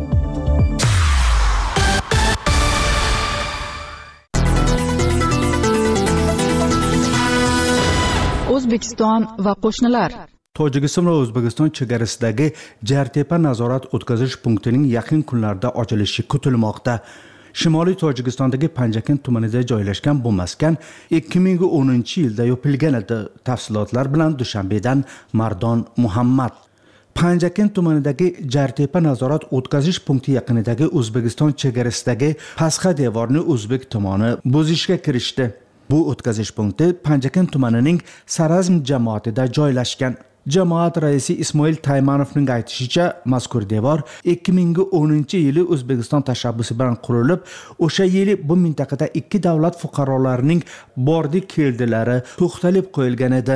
O'zbekiston va qo'shnilar. Tojikiston va O'zbekiston chegarasidagi Jartepa nazorat o'tkazish punktining yaqin kunlarda ochilishi kutilmoqda. Shimoliy Tojikistondagi Panjakent tumanida joylashgan bu maskan 2010-yilda yopilgan edi. Tafsilotlar bilan Dushanbedan Mardon Muhammad. Panjakent tumanidagi Jartepa nazorat o'tkazish punkti yaqinidagi O'zbekiston chegarasidagi pasxa devorni o'zbek tomoni buzishga kirishdi. Bu o'tkazish punkti Panjakent tumanining Sarazm jamoatida joylashgan. Jamoat raisi Ismoil Taymanovning aytishicha, mazkur devor 2010-yili O'zbekiston tashabbusi bilan qurilib, o'sha yili bu mintaqada ikki davlat fuqarolarining bordi keldilari to'xtalib qo'yilgan edi.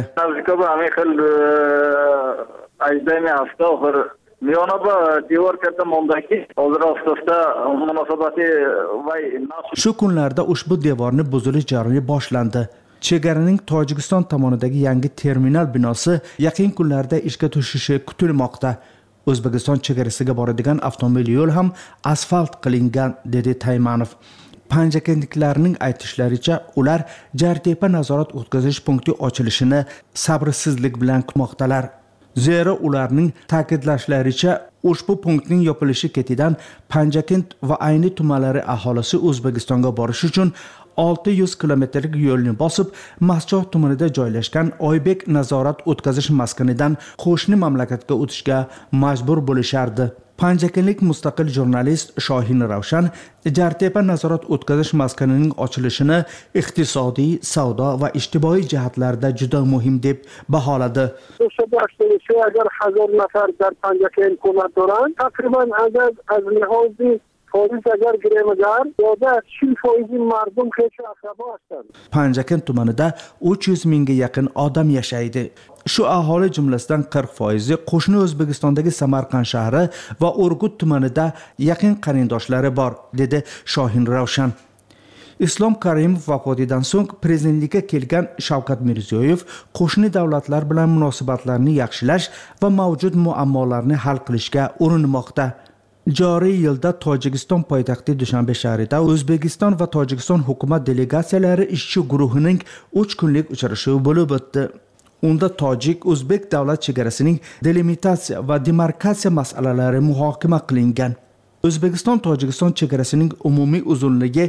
Shu kunlarda ushbu devorni buzilish jarayoni boshlandi. Chegaraning Tojikiston tomonidagi yangi terminal binosi yaqin kunlarda ishga tushishi kutilmoqda. O'zbekiston chegarasiga boradigan avtomobil yo'l ham asfalt qilingan, dedi Taymanov. Panjakentliklarning aytishlaricha, ular Jartepa nazorat o'tkazish punkti ochilishini sabrsizlik bilan kutmoqdalar. Zero ularning ta'kidlashlaricha, ushbu punktning yopilishi ketidan Panjakent va ayni tumanlari aholisi O'zbekistonga borish uchun 600 kilometrlik yo'lni bosib, Maschoq tumanida joylashgan Oybek nazorat o'tkazish maskanidan qo'shni mamlakatga o'tishga majbur bo'lishardi. Panjakentlik mustaqil jurnalist Shohin Ravshan Jartepa nazorat o'tkazish maskanining ochilishini iqtisodiy, savdo va ijtimoiy jihatlarda juda muhim deb baholadi. O'sha boshlanishi agar 1000 nafar dar Panjakent ko'mak to'ran, taqriban agar az nihozi agar giremegar yoda 10% mardum hech akrabo ashadi. Panjakent tumanida 300 mingga yaqin odam yashaydi. Shu aholi jumlasidan 40% qo'shni O'zbekistondagi Samarqand shahri va Urgut tumanida yaqin qarindoshlari bor, dedi Shohin Ravshan. Islom Karimov vafotidan so'ng prezidentlikka kelgan Shavkat Mirziyoyev qo'shni davlatlar bilan munosabatlarni yaxshilash va mavjud muammolarni hal qilishga urinmoqda. Joriy yilda Tojikiston poytaxti Dushanbe shahrida O'zbekiston va Tojikiston hukumat delegatsiyalari ishchi guruhining 3 kunlik uchrashuvi bo'lib o'tdi. Unda tojik-o'zbek davlat chegarasining delimitatsiya va demarkatsiya masalalari muhokama qilingan. O'zbekiston Tojikiston chegarasining umumiy uzunligi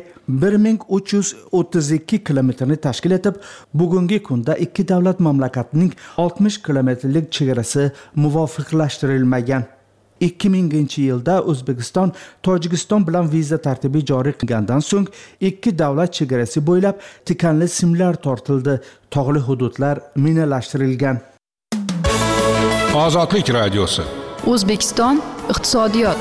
1332 kilometrni tashkil etib, bugungi kunda ikki davlat mamlakatining 60 kilometrlik chegarasi muvofiqlashtirilmagan. 2000-yilda O'zbekiston Tojikiston bilan viza tartibi joriy qilgandan so'ng ikki davlat chegarasi bo'ylab tikanli simlar tortildi, tog'li hududlar minalashtirilgan. Ozodlik radiosi. O'zbekiston iqtisodiyot.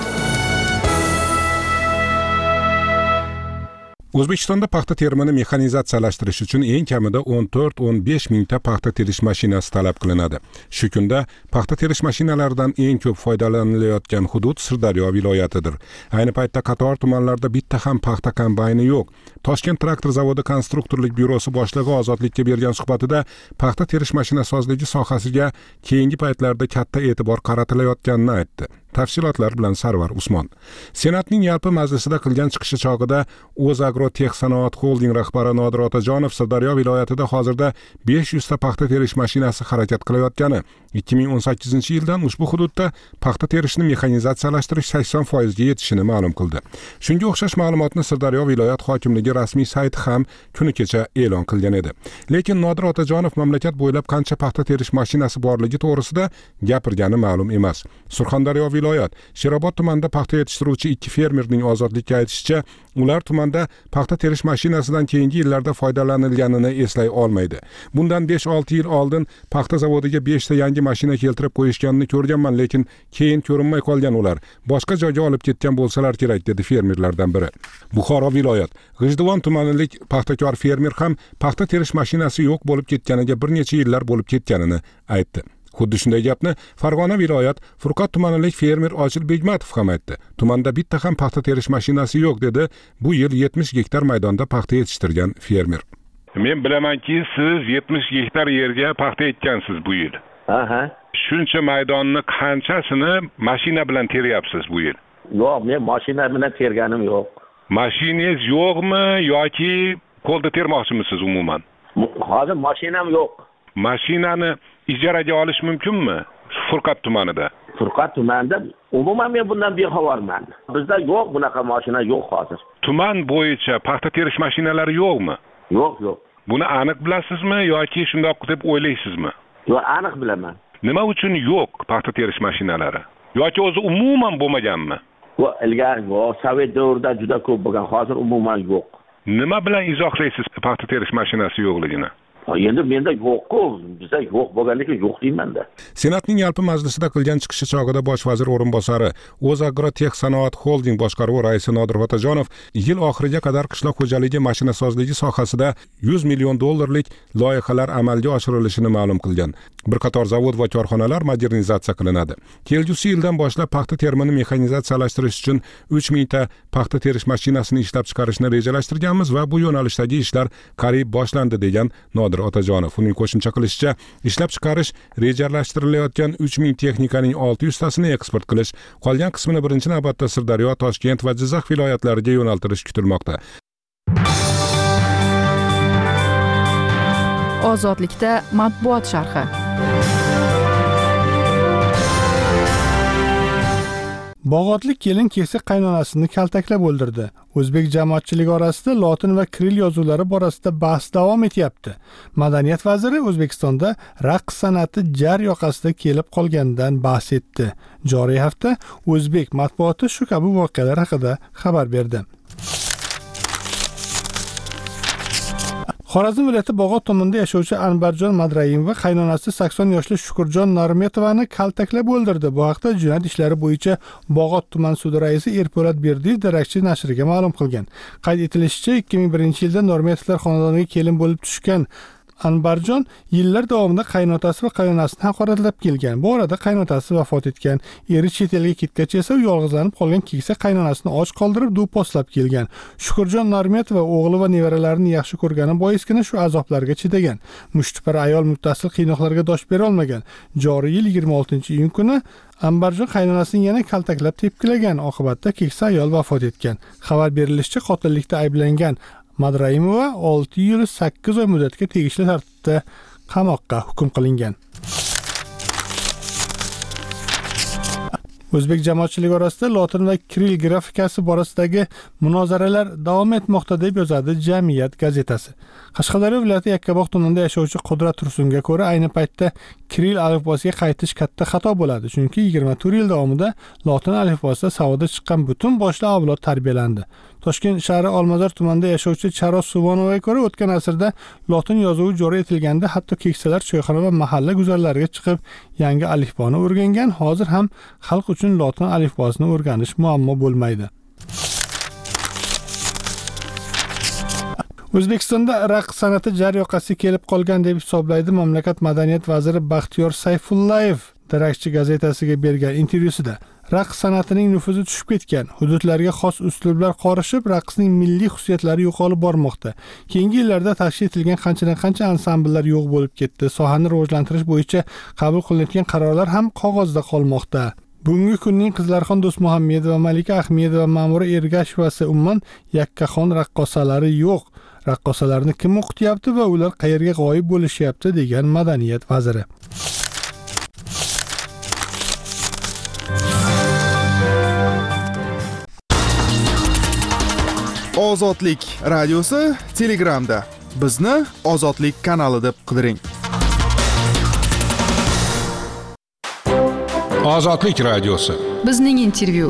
O'zbekistonda paxta terimini mexanizatsiyalashtirish uchun eng kamida 14-15 mingta paxta terish mashinasi talab qilinadi. Shu kunda paxta terish mashinalaridan eng ko'p foydalanilayotgan hudud Sirdaryo viloyatidir. Ayni paytda qator tumanlarda bitta ham paxta kombayni yo'q. Toshkent traktor zavodi konstruktorlik byurosi boshlig'i Ozodlikka bergan suhbatida paxta terish mashinasozligi sohasiga keyingi paytlarda katta e'tibor qaratilayotganini aytdi. Tafsilotlar bilan Sarvar Usmon. Senatning yalpi majlisida qilgan chiqishi chog'ida O'zagro Texsanoat Holding rahbari Nodir Otajonov Sirdaryo viloyatida hozirda 500 ta paxta terish mashinasi harakat qilayotgani, 2018-yildan ushbu hududda paxta terishni mexanizatsiyalashtirish 80% ga yetishini ma'lum qildi. Shunga o'xshash ma'lumotni Sirdaryo viloyat hokimligi rasmiy sayti ham kuni kecha e'lon qilgan edi. Lekin Nodir Otajonov mamlakat bo'ylab qancha paxta terish mashinasi borligi to'g'risida gapirgani ma'lum emas. Surxondaryo viloyat. Sherobod tumanida paxta yetishtiruvchi 2 fermerning ozodlikka aytishicha, ular tumanda paxta terish mashinasidan keyingi yillarda foydalanilganini eslay olmaydi. Bundan 5-6 yil oldin paxta zavodiga 5 ta yangi mashina keltirib qo'yishganini ko'rganman, lekin keyin ko'rinmay qolgan ular. Boshqa joyga olib ketgan bo'lsalar kerak, dedi fermerlardan biri. Buxoro viloyat. G'ijduvon tumanilik paxtakor fermer ham paxta terish mashinasi yo'q bo'lib ketganiga bir necha yillar bo'lib ketganini aytdi. Xuddi shunday gapni Farg'ona viloyat Furqat tumanilik fermer Ochil Begmatov ham aytdi. Tumanda bitta ham paxta terish mashinasi yo'q, dedi bu yil 70 gektar maydonda paxta yetishtirgan fermer. Men bilamanki, siz 70 gektar yerga paxta ekkansiz bu yil. Shuncha maydonni qanchasini mashina bilan teryapsiz bu yil? Yo'q, men mashina bilan terganim yo'q. Mashinangiz yo'qmi yoki qo'lda termoqchimisiz umuman? Hozir mashinam yo'q. Mashinani ijaraga olish mumkinmi? Furqat tumanida. Furqat tumanida umuman men bundan bexabarman. Bizda yo'q, bunaqa mashina yo'q hozir. Tuman bo'yicha paxta terish mashinalari yo'qmi? Yo'q. Buni aniq bilasizmi yoki shundoq deb o'ylaysizmi? Yo'q, aniq bilaman. Nima uchun yo'q paxta terish mashinalari? Yoki o'zi umuman bo'lmaganmi? Yo'q, ilgari yo'q, Sovet davrida juda ko'p bo'lgan, hozir umuman yo'q. Nima bilan izohlaysiz paxta terish mashinasi yo'qligini? Endi menda yo'q-ku, bizda yo'q bo'lganligi yo'q deyman-da. Senatning yalpi majlisida qilgan chiqishi chog'ida bosh vazir o'rinbosari, O'zagrotech sanoat holding boshqaruvi raisi Nodir Otajonov yil oxiriga qadar qishloq xo'jaligi mashinasozligi sohasida 100 million dollarlik loyihalar amalga oshirilishini ma'lum qilgan. Bir qator zavod va korxonalar modernizatsiya qilinadi. Kelgusi yildan boshlab paxta terimini mexanizatsiyalashtirish uchun 3000 ta paxta terish mashinasini ishlab chiqarishni rejalashtirganmiz va bu yo'nalishdagi ishlar qariyb boshlandi, degan Nodir Otajonov. Uning qo'shimcha qilishicha, ishlab chiqarish rejalashtirilayotgan 3000 texnikaning 600 tasini eksport qilish, qolgan qismini birinchi navbatda Sirdaryo, Toshkent va Jizzax viloyatlariga yo'naltirish kutilmoqda. Ozodlikda matbuot sharhi. Bog'otlik kelin keksa qaynonasini kaltaklab o'ldirdi. O'zbek jamoatchiligi orasida lotin va kiril yozuvlari borasida bahs davom etyapti. Madaniyat vaziri O'zbekistonda raqs san'ati jar yoqasida kelib qolganidan bahs etdi. Joriy hafta o'zbek matbuoti shu kabi voqealar haqida xabar berdi. Xorazm viloyati Bog'ot tumanida yashovchi Anbarjon Madrayimova qaynonasi 80 yoshli Shukurjon Normetovani kaltaklab o'ldirdi. Bu haqda jinoyat ishlari bo'yicha Bog'ot tuman sudi raisi Erpo'lat Berdiyev darakchi nashriga ma'lum qilgan. Qayd etilishicha, 2001-yilda Normetovlar xonadoniga kelin bo'lib tushgan Anbarjon yillar davomida qaynotasi va qaynonasini haqoratlab kelgan. Bu orada qaynotasi vafot etgan. Eri chet elga ketgach esa u yolg'izlanib qolgan keksa qaynonasini och qoldirib do'pposlab kelgan. Shukurjon Normetova o'g'li va nevaralarini yaxshi ko'rgani boisgina shu azoblarga chidagan. Mushtipar ayol muttasil qiynoqlarga dosh bera olmagan. Joriy yil 26-iyun kuni Anbarjon qaynonasini yana kaltaklab tepkilagan. Oqibatda keksa ayol vafot etgan. Xabar berilishicha, qotillikda ayblangan Madrayimova 6 yil 8 oy muddatga tegishli tartibda qamoqqa hukm qilingan. O'zbek jamoatchiligi orasida lotin va kiril grafikasi borasidagi munozaralar davom etmoqda, deb yozadi Jamiyat gazetasi. Qashqadaryo viloyati Yakkabog' tumanida yashovchi Qudrat Tursunga ko'ra, ayni paytda kiril alifbosiga qaytish katta xato bo'ladi, chunki 24 yil davomida lotin alifbosida savodda chiqqan butun boshli avlod tarbiyalandi. Toshkent shahri Olmazor tumanida yashovchi Charos Suvonovaga ko'ra, o'tgan asrda lotin yozuvi joriy etilganda hatto keksalar choyxona va mahalla guzarlariga chiqib yangi alifboni o'rgangan. Hozir ham xalq uchun lotin alifbosini o'rganish muammo bo'lmaydi. O'zbekistonda raqs san'ati jar yoqasiga kelib qolgan deb hisoblaydi mamlakat madaniyat vaziri Baxtiyor Sayfullayev darakchi gazetasiga bergan intervyusida. Raqs san'atining nufuzi tushib ketgan, hududlarga xos uslublar qorishib, raqsning milliy xususiyatlari yo'qolib bormoqda. Keyingi yillarda tashkil etilgan qancha ansambllar yo'q bo'lib ketdi. Sohani rivojlantirish bo'yicha qabul qilingan qarorlar ham qog'ozda qolmoqda. Bugungi kunning Qizlarxon Do'stmuhammedova, Malika Ahmedova, Ma'mura Ergashevasi umuman yakkaxon raqqosalari yo'q. Raqqosalarni kim o'qityapti va ular qayerga g'oyib bo'lishyapti, degan madaniyat vaziri. Ozodlik radiosi Telegramda. Bizni Ozodlik kanali deb qidiring. Ozodlik radiosi. bizning intervyu.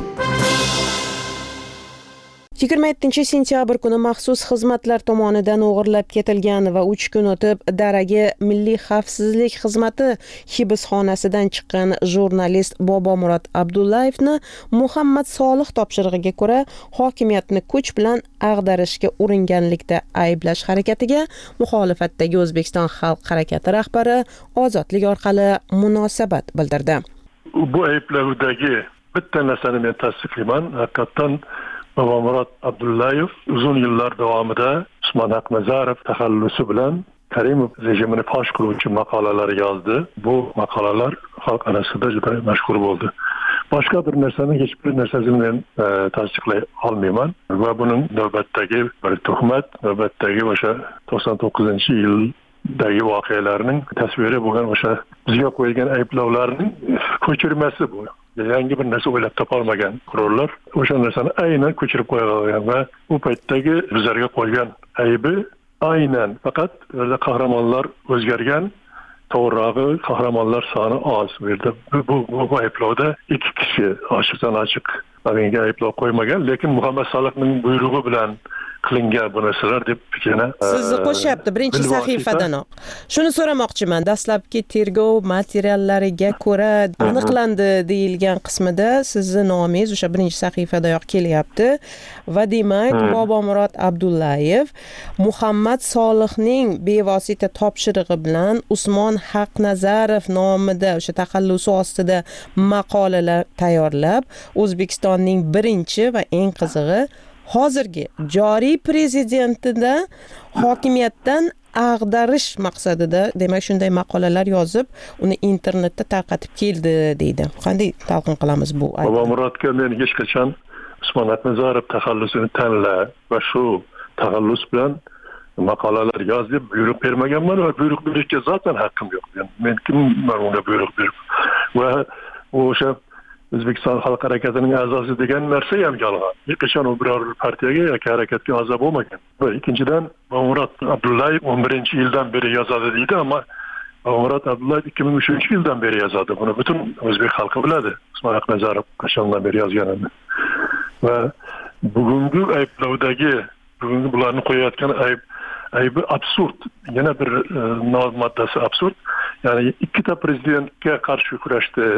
27-sentyabr kuni maxsus xizmatlar tomonidan o'g'irlab ketilgan va 3 kun o'tib daraga Milliy xavfsizlik xizmati hibsxonasidan chiqqan jurnalist Bobomurod Abdullayevni Muhammad Solih topshirig'iga ko'ra hokimiyatni kuch bilan ag'darishga uringanlikda ayblash harakatiga muxolifatdagi O'zbekiston xalq harakati rahbari ozodlik orqali munosabat bildirdi. Bu ayblovdagi bitta narsani men tasdiqlayman. Haqiqatan Bobomurod Abdullayev uzun yillar davomida Usmon Haqnazarov taxallusi bilan Karimov rejimini fosh qiluvchi maqolalar yozdi. Bu maqolalar xalq orasida juda mashhur bo'ldi. Boshqa bir narsani, hech bir narsasini men tasdiqlay olmayman va buning navbatdagi bir tuhmat, navbatdagi o'sha 99-yildagi voqealarning tasviri bo'lgan o'sha bizga qo'yilgan ayblovlarning ko'chirmasi bu. Yangi bir narsa o'ylab topolmagan qurollar o'sha narsani aynan ko'chirib qo'ygan va u paytdagi bizlarga qo'ygan aybi aynan faqat qahramonlar o'zgargan, to'g'rirog'i qahramonlar soni oz. Bu yerda bu ayblovda 2 kishi ochiqdan ochiq menga ayblov qo'ymagan, lekin Muhammad Solihning buyrug'i bilan qilingan bu narsalar deb yana sizni qo'shyapti birinchi sahifadanoq. Shuni so'ramoqchiman. Dastlabki tergov materiallariga ko'ra aniqlandi deyilgan qismida sizni nomingiz o'sha birinchi sahifadayoq kelyapti va demak Bobomurod Abdullayev Muhammad Solihning bevosita topshirig'i bilan Usmon Haqnazarov nomida o'sha taxallusi ostida maqolalar tayyorlab O'zbekistonning birinchi va eng qizig'i hozirgi joriy prezidentida hokimiyatdan ag'darish maqsadida demak shunday maqolalar yozib uni internetda tarqatib keldi deydi. Qanday talqin qilamiz bu? Bobomurodga men hech qachon Usmon Haqnazarov taxallusini tanla va shu taxallus bilan maqolalar yoz deb buyruq bermaganman va buyruq berishga zaten haqqim yo'q. Men kimman unga buyruq berib va o'sha O'zbekiston xalq harakatining a'zosi degan narsa ham yolg'on. Hech qachon u biror partiyaga yoki harakatga a'zo bo'lmagan. Va ikkinchidan Bobomurod Abdullayev 11-yildan beri yozadi deydi, ammo Bobomurod Abdullayev 2003-yildan beri yozadi. Buni butun o'zbek xalqi biladi. Usmon Haqnazarov qachondan beri yozganini. Va bugungi ayblovdagi, bugungi bularni qo'yayotgan aybi absurd. Yana bir moddasi absurd. Ya'ni ikkita prezidentga qarshi kurashdi.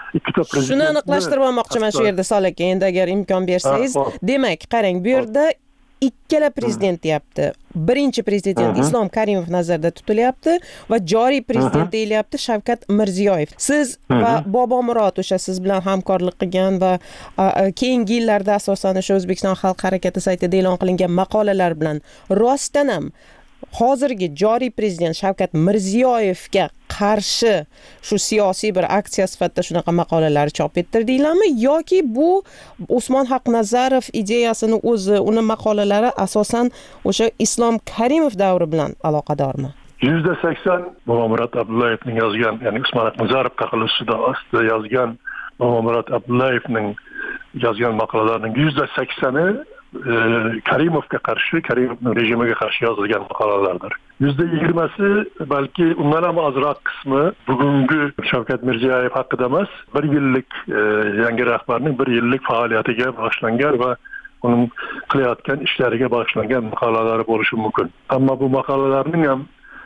Shuni aniqlashtirib olmoqchiman shu yerda Solih aka, endi agar imkon bersangiz. Demak, qarang, bu yerda ikkala prezident deyapti. Birinchi prezident Islom Karimov nazarda tutilyapti va joriy prezident deyilyapti Shavkat Mirziyoyev. Siz va Bobomurod o'sha siz bilan hamkorlik qilgan va keyingi yillarda asosan o'sha O'zbekiston xalq harakati saytida e'lon qilingan maqolalar bilan rostdan ham hozirgi joriy prezident Shavkat Mirziyoyevga qarshi shu siyosiy bir aksiya sifatida shunaqa maqolalar chop ettirdinglarmi yoki bu Usmon Haqnazarov ideyasini o'zi, uni maqolalari asosan o'sha Islom Karimov davri bilan aloqadormi? %80 Bobomurod Abdullayevning yozgan, ya'ni Usmon Haqnazarov taxallusida ostida yozgan Bobomurod Abdullayevning yozgan maqolalarining %80i Karimovga qarshi, Karimovning rejimiga qarshi yozilgan maqolalardir. %20si balki undan ham ozroq qismi bugungi Shavkat Mirziyoyev haqida emas, 1 yillik yangi rahbarning 1 yillik faoliyatiga bag'ishlangan va uning qilayotgan ishlariga bag'ishlangan maqolalari bo'lishi mumkin. Ammo bu maqolalarning ham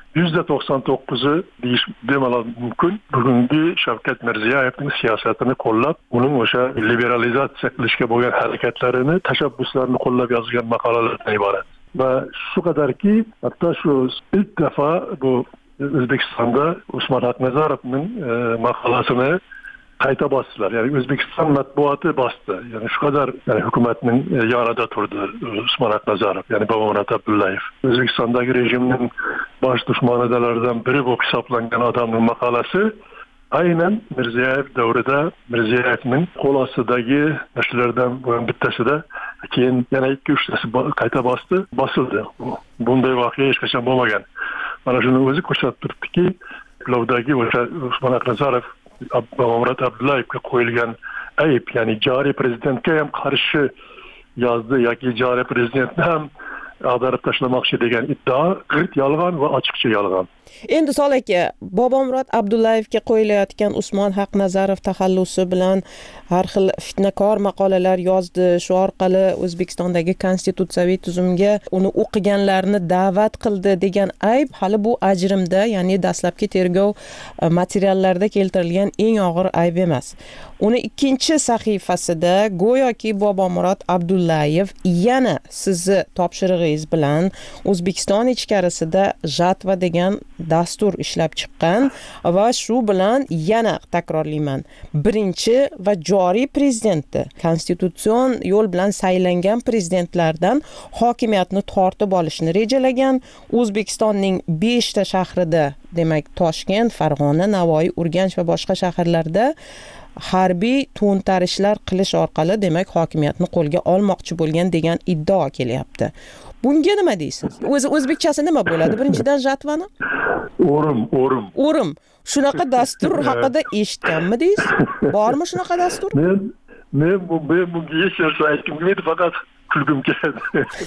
%99'i deyish mumkin bugungi Shavkat Mirziyoyevning siyosatini qo'llab, uning o'sha liberalizatsiya qilishga bo'lgan harakatlarini, tashabbuslarini qo'llab yozilgan maqolalardan iborat. Va shu qadarki, hatto shu ilk defa bu O'zbekistonda Usmon Haqnazarovning maqolasini qayta bosdilar. Ya'ni O'zbekiston matbuoti bosdi. Ya'ni shu qadar hukumatning yonida turdi Usmon Haqnazarov, ya'ni Bobomurod Abdullayev. O'zbekistondagi rejimning bosh dushmanlaridan biri bo'lib hisoblangan odamning maqolasi aynan Mirziyoyev davrida Mirziyoyevning qo'l ostidagi nashrlardan bittasida, keyin yana 2-3 tasi qayta bosildi. Bunday voqea hech qachon bo'lmagan. Mana shuni o'zi ko'rsatib turibdiki, lavdagi o'sha Usmon Haqnazarov Bobomurod Abdullayevga qo'yilgan ayb, ya'ni joriy prezidentga ham qarshi yozdi yoki joriy prezidentni ham ag'darib tashlamoqchi degan iddao g'irt yolg'on va ochiqcha yolg'on. Endi Solih aka, Bobomurod Abdullayevga qo'yilayotgan Usmon Haqnazarov taxallusi bilan har xil fitnakor maqolalar yozdi. Shu orqali O'zbekistondagi konstitutsiyaviy tuzumga uni o'qiganlarni da'vat qildi degan ayb hali bu ajrimda, ya'ni dastlabki tergov materiallarida keltirilgan eng og'ir ayb emas. Uni ikkinchi sahifasida go'yoki Bobomurod Abdullayev yana sizni topshirig'ingiz bilan O'zbekiston ichkarisida JATVA degan dastur ishlab chiqqan va shu bilan yana takrorlayman, birinchi va joriy prezidentni konstitutsion yo'l bilan saylangan prezidentlardan hokimiyatni tortib olishni rejalagan. O'zbekistonning 5 ta shahrida, demak Toshkent, Farg'ona, Navoiy, Urganch va boshqa shaharlarda harbiy to'ntarishlar qilish orqali demak hokimiyatni qo'lga olmoqchi bo'lgan degan iddao kelyapti. Bunga nima deysiz? O'zbekchasi nima bo'ladi? Birinchidan JATVAni? O'rim. Shunaqa dastur haqida eshitganmidingiz? Bormi shunaqa dastur? Men bunga hech narsa aytgim kelmaydi, faqat kulgim keladi.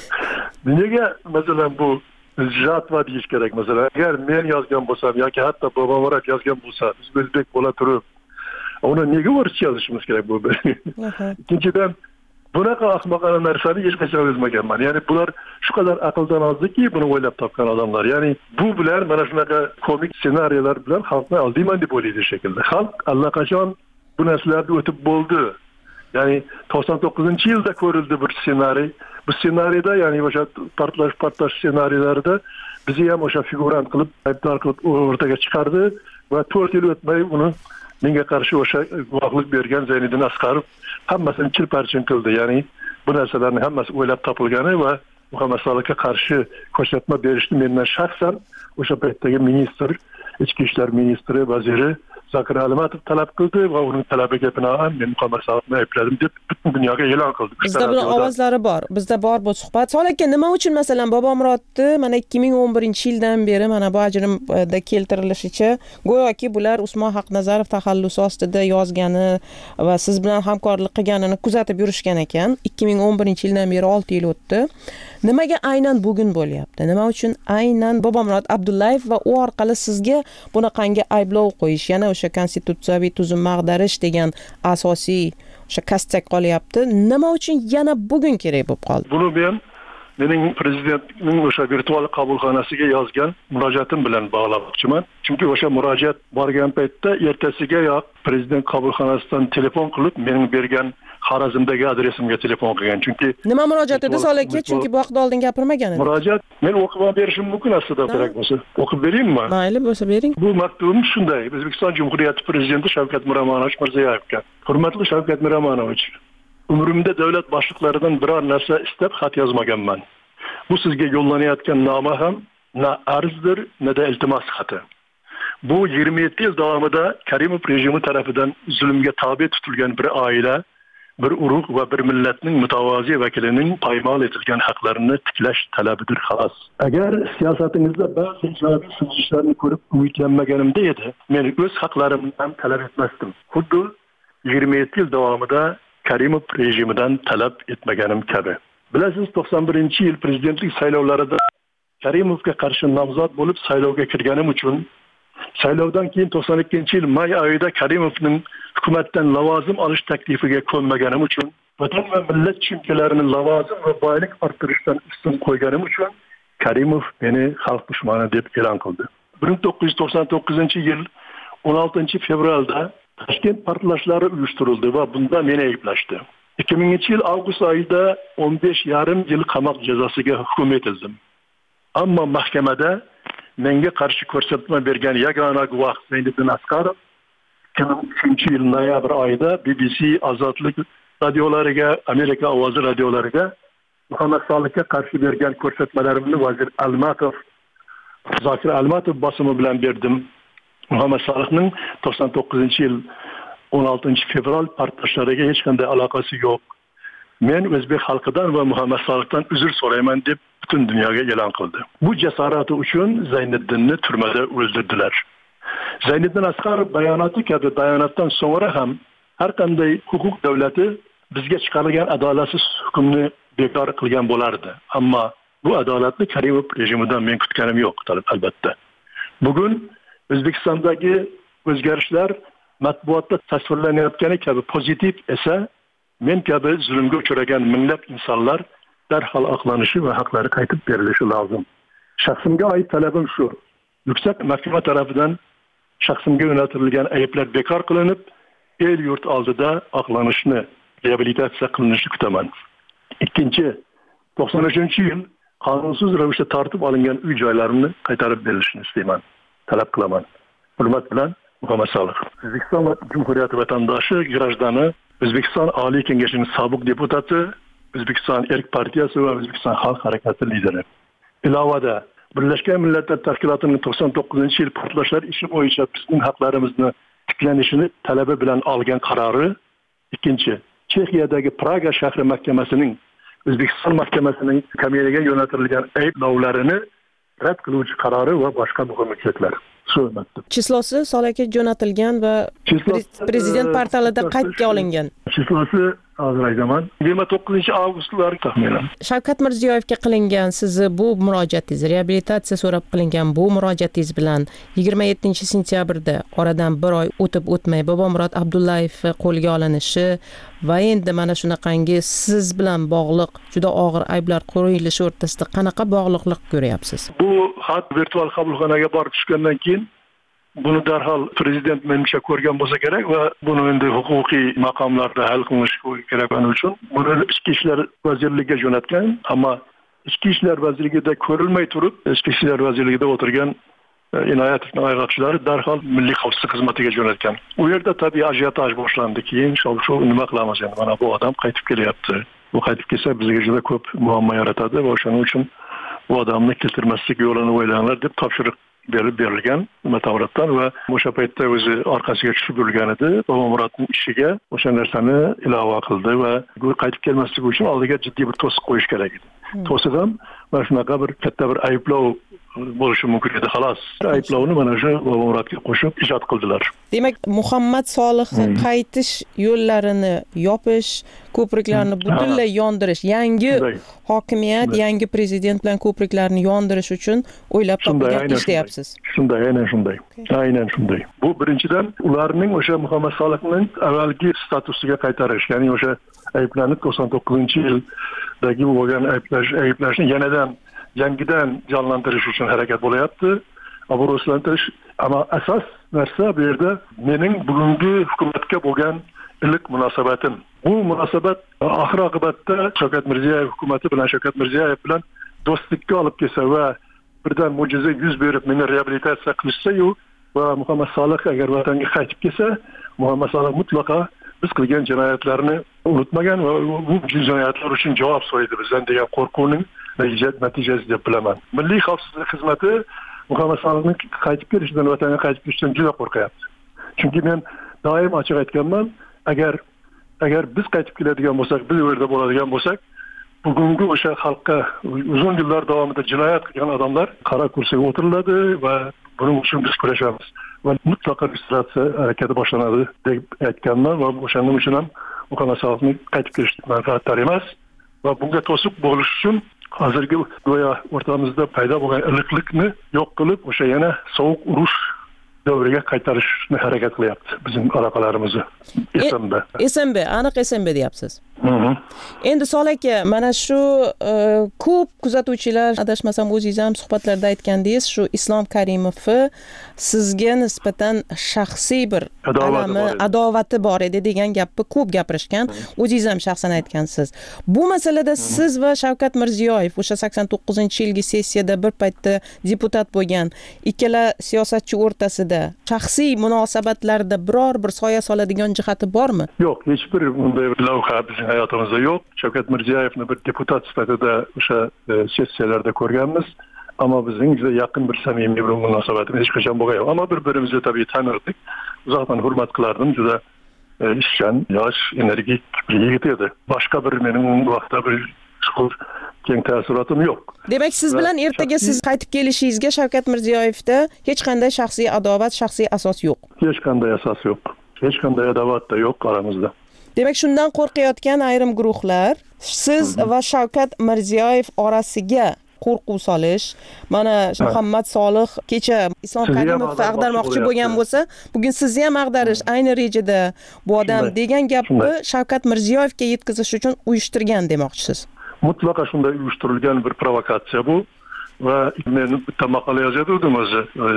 Nega masalan bu JATVA deyish kerak masalan? Agar men yozgan bo'lsam yoki hatto Bobomurod yozgan bo'lsa, biz o'zbek bo'la turib, uni nega o'rischa yozishimiz kerak bu? Ikkinchidan, bunaqa ahmoqona narsani hech qachon o'zmaganman. Ya'ni bular shu qadar aqldan ozdiki, buni o'ylab topgan odamlar. Ya'ni bu bilan mana shunaqa komik ssenariylar bilan xalqni aldayman deb o'ylaydi shekilli. Xalq allaqachon bu narsalarni o'tib bo'ldi. Ya'ni 99-yilda ko'rildi bir ssenariy. Bu ssenariyda, ya'ni o'sha portlash ssenariylarida bizni ham o'sha figurant qilib, aybdor qilib o'rtaga chiqardi va 4 yil o'tmay uni menga qarshi o'sha guvohlik bergan Zayniddin Asqarov hammasini chilparchin qildi. Ya'ni bu narsalarning hammasi o'ylab topilgani va Muhammad Solihga qarshi ko'rsatma berishni mendan shaxsan o'sha paytdagi ministr, ichki ishlar ministri, vaziri Zokir Alimatov talab qildi va uning talabiga binoan men Muhammad Solihni aybladim deb butun dunyoga e'lon qildi. Bizda buning ovozlari bor. Bizda bor bu suhbat. Solih aka, nima uchun masalan Bobomurodni mana 2011-yildan beri mana bu ajrimda keltirilishicha go'yoki bular Usmon Haqnazarov taxallusi ostida yozgani va siz bilan hamkorlik qilganini kuzatib yurishgan ekan. 2011-yildan beri 6 yil o'tdi. Nimaga aynan bugun bo'lyapti? Nima uchun aynan Bobomurod Abdullayev va u orqali sizga bunaqangi ayblov qo'yish, yana o'sha konstitutsiyaviy tuzum ag'darish degan asosiy o'sha kastak qolyapti? Nima uchun yana bugun kerak bo'lib qoldi? Buni men mening prezidentning o'sha virtual qabulxonasiga yozgan murojaatim bilan bog'lamoqchiman. Chunki o'sha murojaat borgan paytda ertasigayoq prezident qabulxonasidan telefon qilib, mening bergan Xorazmdagi adresimga telefon qilgan. Chunki nima murojaat edi Solih aka? Chunki bu haqda oldin gapirmagan edi. Murojaat men o'qib berishim mumkin aslida kerak bo'lsa. O'qib beraymi? Mayli bo'lsa bering. Bu maktubim shunday: O'zbekiston Jumhuriyati Prezidenti Shavkat Miromonovich Mirziyoyevga. Hurmatli Shavkat Miromonovich, umrimda davlat boshliqlaridan biror narsa istab xat yozmaganman. Bu sizga yo'llanayotgan noma ham na arzdir, na da iltimos xati. Bu 27 yil davomida Karimov rejimi tarafidan zulmga tabe tutilgan bir oila, bir urug' va bir millatning mutavozi vakilining poymol etilgan haqlarini tiklash talabidir xolos. Agar siyosatingizda ba'zi ijobiy siljishlarni ko'rib umidlanmaganimda edi, men o'z haqlarimdan talab etmasdim. Xuddi 27 yil davomida Karimov rejimidan talab etmaganim kabi. Bilasiz, 91-yil prezidentlik saylovlarida Karimovga qarshi nomzod bo'lib saylovga kirganim uchun, saylovdan keyin 92-yil may oyida Karimovning hukumatdan lavozim olish taklifiga ko'nmaganim uchun, vatan va millat tushunchalarini lavozim va boylik orttirishdan ustun qo'yganim uchun Karimov meni xalq dushmani deb e'lon qildi. 1999-yil 16 fevralda Toshkent portlashlari uyushtirildi va bunda meni ayblashdi. 2000-yil avgust oyida 15,5 yil qamoq jazosiga hukm etildim. Ammo mahkamada menga qarshi ko'rsatma bergan yagona guvoh Zayniddin Asqarov 2003-yil noyabr oyida BBC Ozodlik radiolariga, Amerika ovozi radiolariga Muhammad Solihga qarshi bergan ko'rsatmalarimni vazir Zokir Almatov bosimi bilan berdim. Muhammad Solihning 99-yil 16 fevral portlashlariga hech qanday aloqasi yo'q. Men o'zbek xalqidan va Muhammad Solihdan uzr so'rayman deb butun dunyoga e'lon qildi. Bu jasorati uchun Zayniddinni turmada o'ldirdilar. Zayniddin Asqarov bayonoti kabi bayonotdan so'ngra ham har qanday huquq davlati bizga chiqarilgan adolatsiz hukmni bekor qilgan bo'lardi. Ammo bu adolatni Karimov rejimidan men kutganim yo'q, albatta. Bugun O'zbekistondagi o'zgarishlar matbuotda tasvirlanayotgani kabi pozitiv esa men kabi zulmga uchragan minglab insonlar darhol oqlanishi va haqlari qaytib berilishi lozim. Shaxsimga oid talabim shu. Yuksak mahkama tarafidan shaxsimga yo'naltirilgan ayblar bekor qilinib, el yurt oldida oqlanishni, reabilitatsiya qilinishini kutaman. Ikkinchi, 93-yil qonunsiz ravishda tortib olingan uy joylarini qaytarib berilishini istayman, talab qilaman. Hurmat bilan Muhammad Solih. O'zbekiston Jumhuriyati vatandoshi, grajdani, O'zbekiston Oliy Kengashining sobiq deputati, O'zbekiston Erk partiyasi va O'zbekiston Xalq harakati lideri. Ilovada Birlashgan Millatlar Tashkilotining 99-yil portlashlar ishi bo'yicha bizning haqlarimizni tiklanishini talabi bilan olgan qarori. Ikkinchi, Chexiyadagi Praga shahri mahkamasining O'zbekiston mahkamasining Kameraga yo'naltirilgan ayblovlarini rad qiluvchi qarori va boshqa muhim hujjatlar. Chislosi Solihga jo'natilgan va prezident portalida qaydga olingan. Chislosi hozir aytaman 29-avgustlar taxminan. Shavkat Mirziyoyevga qilingan sizni bu murojaatingiz, reabilitatsiya so'rab qilingan bu murojaatingiz bilan 27-sentyabrda oradan bir oy o'tib o'tmay Bobomurod Abdullayev qo'lga olinishi va endi mana shunaqangi siz bilan bog'liq juda og'ir ayblar qo'yilishi o'rtasida qanaqa bog'liqlik ko'ryapsiz? Bu xat virtual qabulxonaga borib tushgandan keyin buni darhol prezident menimcha ko'rgan bo'lsa kerak va buni endi huquqiy maqomlarda hal qilinishi kerak uchun buni Ichki ishlar vazirligiga jo'natgan, ammo Ichki ishlar vazirligida ko'rilmay turib, Ichki ishlar vazirligida o'tirgan Inoyatovning ayg'oqchilari darhol Milliy xavfsizlik xizmatiga jo'natgan. U yerda tabiiy ajiotaj boshlandi. Keyin shu nima qilamiz endi? Mana bu odam qaytib kelyapti. Bu qaytib kelsa bizga juda ko'p muammo yaratadi va o'shaning uchun bu odamni keltirmaslik yo'lini o'ylanglar deb topshiriq berilgan matbuotdan va o'sha paytda o'zi orqasiga tushib yurgan edi. Bobomurodning ishiga o'sha narsani ilova qildi va bu qaytib kelmasligi uchun oldiga jiddiy bir to'siq qo'yish kerak edi. To'siq ham mana shunaqa bir katta bir ayblov bo'lishi mumkin edi, xolos. Ayblovni mana shu Bobomurodga qo'shib ijod qildilar. Demak, Muhammad Solihni qaytish yo'llarini yopish, ko'priklarni butunlay yondirish, yangi hokimiyat, yangi prezident bilan ko'priklarni yondirish uchun o'ylab topilgan ish deyapsiz. Shunday, aynan shunday. Aynan shunday. Bu birinchidan ularning o'sha Muhammad Solihning avvalgi statusiga qaytarish, ya'ni o'sha ayblanib 99-yildagi bo'lgan ayblashni yangidan jonlantirish uchun harakat bo'layapti. Obro'slantirish, ammo asos narsa bu yerda mening bugungi hukumatga bo'lgan iliq munosabatim. Bu munosabat oxir oqibatda Shavkat Mirziyoyev hukumati bilan Shavkat Mirziyoyev bilan do'stlikka olib kelsa va birdan mo'jiza yuz berib meni reabilitatsiya qilishsa-yu va Muhammad Solih agar vatanga qaytib kelsa, Muhammad Solih mutlaqo biz qilgan jinoyatlarni unutmagan va bu jinoyatlar uchun javob so'raydi bizdan degan qo'rquvning natijasi deb bilaman. Milliy xavfsizlik xizmati Muhammad Solihning qaytib kelishidan, vatanga qaytib kelishidan juda qo'rqyapti. Chunki men doim ochiq aytganman, agar biz qaytib keladigan bo'lsak, biz u yerda bo'ladigan bo'lsak, bugungi o'sha xalqqa uzun yillar davomida jinoyat qilgan odamlar qora kursiga o'tiriladi va buning uchun biz kurashamiz. Va mutlaqo restavratsiya harakati boshlanadi deb aytganman va o'shaning uchun ham Muhammad Solihning qaytib kelishi manfaatdor emas va bunga to'siq bo'lish uchun hozirgi go'yo o'rtamizda paydo bo'lgan iliqlikni yo'q qilib, o'sha yana sovuq urush davriga qaytarishni harakat qilyapti bizning aloqalarimizni. SMB, aniq SMB deyapsiz. Endi Solih aka, mana shu ko'p kuzatuvchilar, adashmasam o'zingiz ham suhbatlarda aytgandingiz, shu Islom Karimovni sizga nisbatan shaxsiy bir adovati bor edi degan gapni ko'p gapirishgan. O'zingiz ham shaxsan aytgansiz. Bu masalada siz va Shavkat Mirziyoyev o'sha 89-yilgi sessiyada bir paytda deputat bo'lgan ikkala siyosatchi o'rtasida shaxsiy munosabatlarda biror bir soya soladigan jihati bormi? Yo'q, hech bir bunday lavha bizning hayotimizda yo'q. Shavkat Mirziyoyevni bir deputat sifatida o'sha sessiyalarda ko'rganmiz, ammo bizning juda yaqin bir samimiy bir munosabatimiz hech qachon bo'lgan yo'q. Ammo bir-birimizni tabiiy tanirdik. Uzoqdan hurmat qilardim, juda ishchan, yosh, energik bir yigit edi. Boshqa bir mening vaqtda bir chuqur keng ta'sirotim yo'q. Demak, siz bilan ertaga siz qaytib kelishingizga Shavkat Mirziyoyevda hech qanday shaxsiy adovat, shaxsiy asos yo'q. Hech qanday asos yo'q. Hech qanday adovat da yo'q aramizda. Demak, shundan qo'rqayotgan ayrim guruhlar siz va Shavkat Mirziyoyev orasiga qo'rquv solish, mana Muhammad Solih kecha Islom Karimovni ag'darmoqchi bo'lgan bo'lsa, bugun sizni ham ag'darish ayni rejada bu odam degan gapni Shavkat Mirziyoyevga yetkazish uchun uyushtirgan demoqchisiz. Mutlaqo shunday uyushtirilgan bir provokatsiya bu. Va men bitta maqola yozadim o'zi.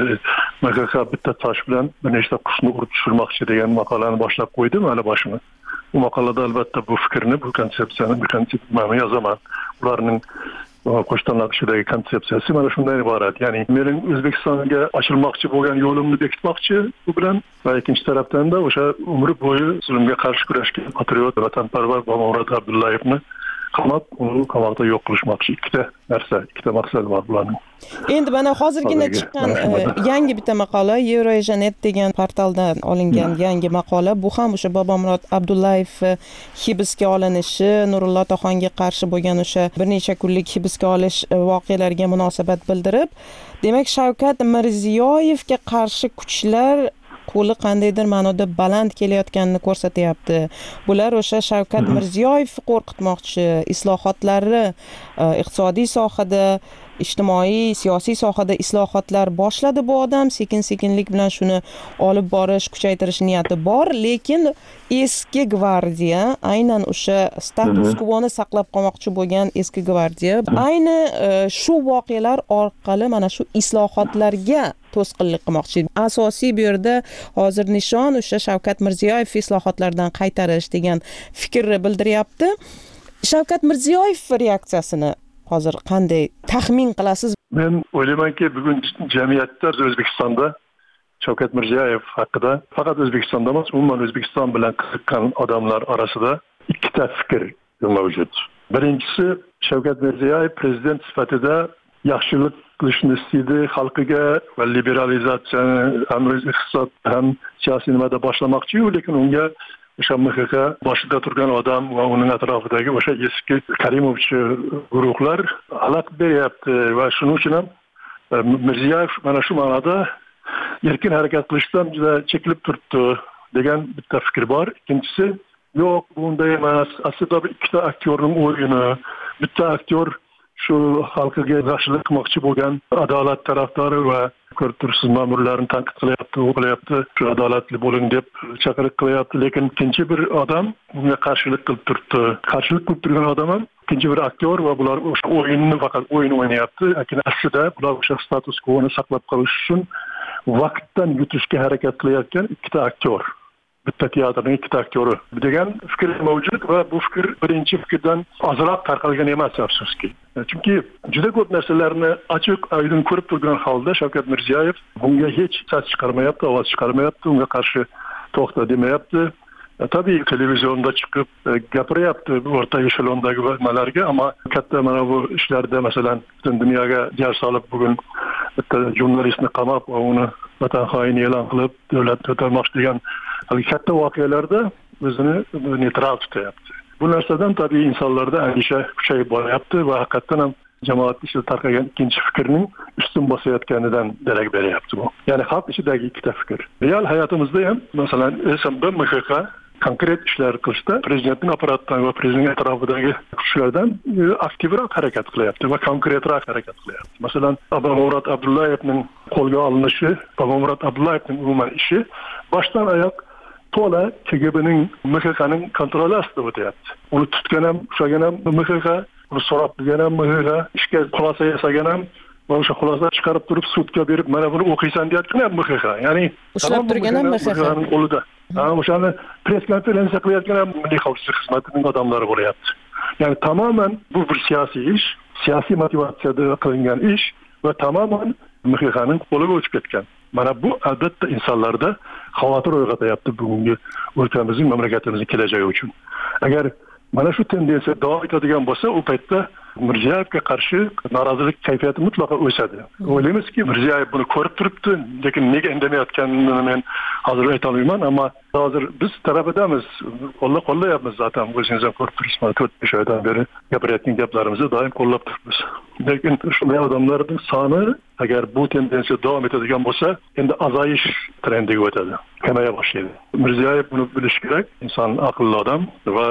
MXX bitta tosh bilan bir nechta qushni urib tushirmoqchi degan maqolani boshlab qo'ydim hali boshini. Bu maqolada albatta bu fikrni, bu konsepsiyani yozaman. Ularning qo'shtanlashidagi konsepsiyasi mana shundan iborat. Ya'ni mening O'zbekistonga ochilmoqchi bo'lgan yo'limni bekitmoqchi bu bilan va ikkinchi tarafdan da o'sha umri bo'yi zulmga qarshi kurashgan patriot, vatanparvar Bobomurod Abdullayevni qamab, uni qamoqda yo'q qilishmoqchi. Ikkita maqsad bor bularning. Endi mana hozirgina chiqqan yangi bitta maqola Euroasia.net degan portaldan olingan yangi maqola. Bu ham o'sha Bobomurod Abdullayev hibsga olinishi, Nurullo Toxonga qarshi bo'lgan o'sha bir necha kunlik hibsga olish voqealariga munosabat bildirib, demak Shavkat Mirziyoyevga qarshi kuchlar qo'li qandaydir ma'noda baland kelayotganini ko'rsatyapti. Bular o'sha Shavkat Mirziyoyevni qo'rqitmoqchi, islohotlari iqtisodiy sohada, ijtimoiy, siyosiy sohada islohotlar boshladi bu odam, sekin-sekinlik bilan shuni olib borish, kuchaytirish niyati bor, lekin eski gvardiya, aynan o'sha status quoni saqlab qolmoqchi bo'lgan eski gvardiya, ayni shu voqealar orqali mana shu islohotlarga to'sqinlik qilmoqchi. Asosiy bu yerda hozir nishon o'sha Shavkat Mirziyoyev islohotlardan qaytarish degan fikrni bildiryapti. Shavkat Mirziyoyev reaksiyasini hozir qanday taxmin qilasiz? Men o'ylaymanki, bugun jamiyatda O'zbekistonda Shavkat Mirziyoyev haqida faqat O'zbekistonda emas, umuman O'zbekiston bilan qiziqqan odamlar orasida ikkita fikr mavjud. Birinchisi, Shavkat Mirziyoyev prezident sifatida yaxshilik qilishni istaydi, xalqiga va liberalizatsiyani ham iqtisod ham siyosiy nimada boshlamoqchi, lekin unga o'sha MXX boshida turgan odam va uning atrofidagi o'sha eski Karimovchi guruhlar xalaqit beryapti va shuning uchun ham Mirziyoyev mana shu ma'noda erkin harakat qilishdan juda chekilib turibdi degan bitta fikr bor. Ikkinchisi, yo'q, bunday emas. Aslida ikkita aktyorning o'yini, bitta aktyor shu xalqiga yaxshilik qilmoqchi bo'lgan adolat tarafdori va ko'rib turibsiz, ma'murlarni tanqid qilyapti, o'qilyapti, shu adolatli bo'ling deb chaqiriq qilyapti, lekin ikkinchi bir odam bunga qarshilik qilib turibdi. Qarshilik qilib turgan odam ham ikkinchi bir aktyor va bular o'sha o'yinni faqat o'yin o'ynayapti, lekin aslida bular o'sha status quoni saqlab qolish uchun vaqtdan yutishga harakat qilayotgan ikkita aktyor. Bitta teatrning ikkita aktyori degan fikr mavjud va bu fikr birinchi fikrdan ozroq tarqalgan emas, afsuski. Chunki juda ko'p narsalarni ochiq oydin ko'rib turgan holda Shavkat Mirziyoyev bunga hech sas chiqarmayapti, ovoz chiqarmayapti, unga qarshi to'xta demayapti. Tabii televizionda chiqib gapiryapti o'rta eshelondagi nimalarga, ammo katta mana bu ishlarda masalan butun dunyoga jar solib bugun bitta jurnalistni qamab va uni vatan xoini e'lon qilib davlat to'tarmoqchi degan katta voqealarda o'zini neytral tutyapti. Bu narsadan tabii insonlarda andisha kuchayib boryapti va haqiqatan ham jamoat ichida tarqagan ikkinchi fikrning ustun bosayotganidan darak beryapti bu. Ya'ni xalq ichidagi ikkita fikr. Real hayotimizda ham masalan MXX konkret ishlar qilishda prezidentning apparatidan va prezident atrofidagi kuchlardan aktivroq harakat qilyapti va konkretroq harakat qilyapti. Masalan, Bobomurod Abdullayevning qo'lga olinishi, Bobomurod Abdullayevning umuman ishi boshdan oyoq to'la KGBning MXXning kontroli ostida o'tyapti. Uni tutgan ham, ushlagan ham MXX, uni so'rab bilgan ham MXX, ishga xulosa yasagan ham va o'sha xulosa chiqarib turib sudga berib, mana buni o'qiysan deyotgan ham MXX. Ya'ni ushlab turgan ham MXX. Qo'lida. O'shani press konferensiya qilayotgan ham Milliy xavfsizlik xizmatining odamlari bo'lyapti. Ya'ni tamoman bu bir siyosiy ish, siyosiy motivatsiyada qilingan ish va tamoman MXXning qo'liga o'tib ketgan. Mana bu albatta insonlarda xavotir uyg'otyapti bugungi o'lkamizning, mamlakatimizning kelajagi uchun. Agar mana shu tendensiya davom etadigan bo'lsa, u paytda Mirziyoyevga qarshi norozilik kayfiyati mutlaqo o'sadi. O'ylaymizki, Mirziyoyev buni ko'rib turibdi, lekin nega indamayotganini men hozir ayta olmayman, ammo hozir biz tarafidamiz, qo'llayapmiz zaten, o'zingiz ham ko'rib turibsiz, 4-5 oydan beri gapirayotgan gaplarimizni doim qo'llab turibmiz. Lekin shunday odamlarning soni agar bu tendensiya davom etadigan bo'lsa, endi azayish trendiga o'tadi, kamaya boshlaydi. Mirziyoyev buni bilishi kerak, inson aqlli odam va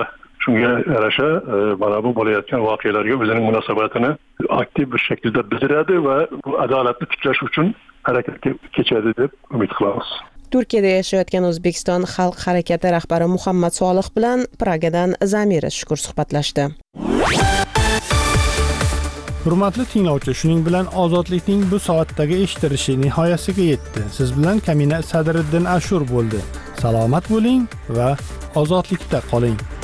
shunga yarasha mana bu bo'layotgan voqealarga o'zining munosabatini aktiv bir shaklda bildiradi va bu adolatni tiklash uchun harakatga kechadi deb umid qilamiz. Turkiyada yashayotgan O'zbekiston xalq harakati rahbari Muhammad Solih bilan Pragadan Zamira Shukur suhbatlashdi. Hurmatli tinglovchi, shuning bilan ozodlikning bu soatdagi eshitilishi nihoyasiga yetdi. Siz bilan Kamina Sadriddin Ashur bo'ldi. Salomat bo'ling va ozodlikda qoling.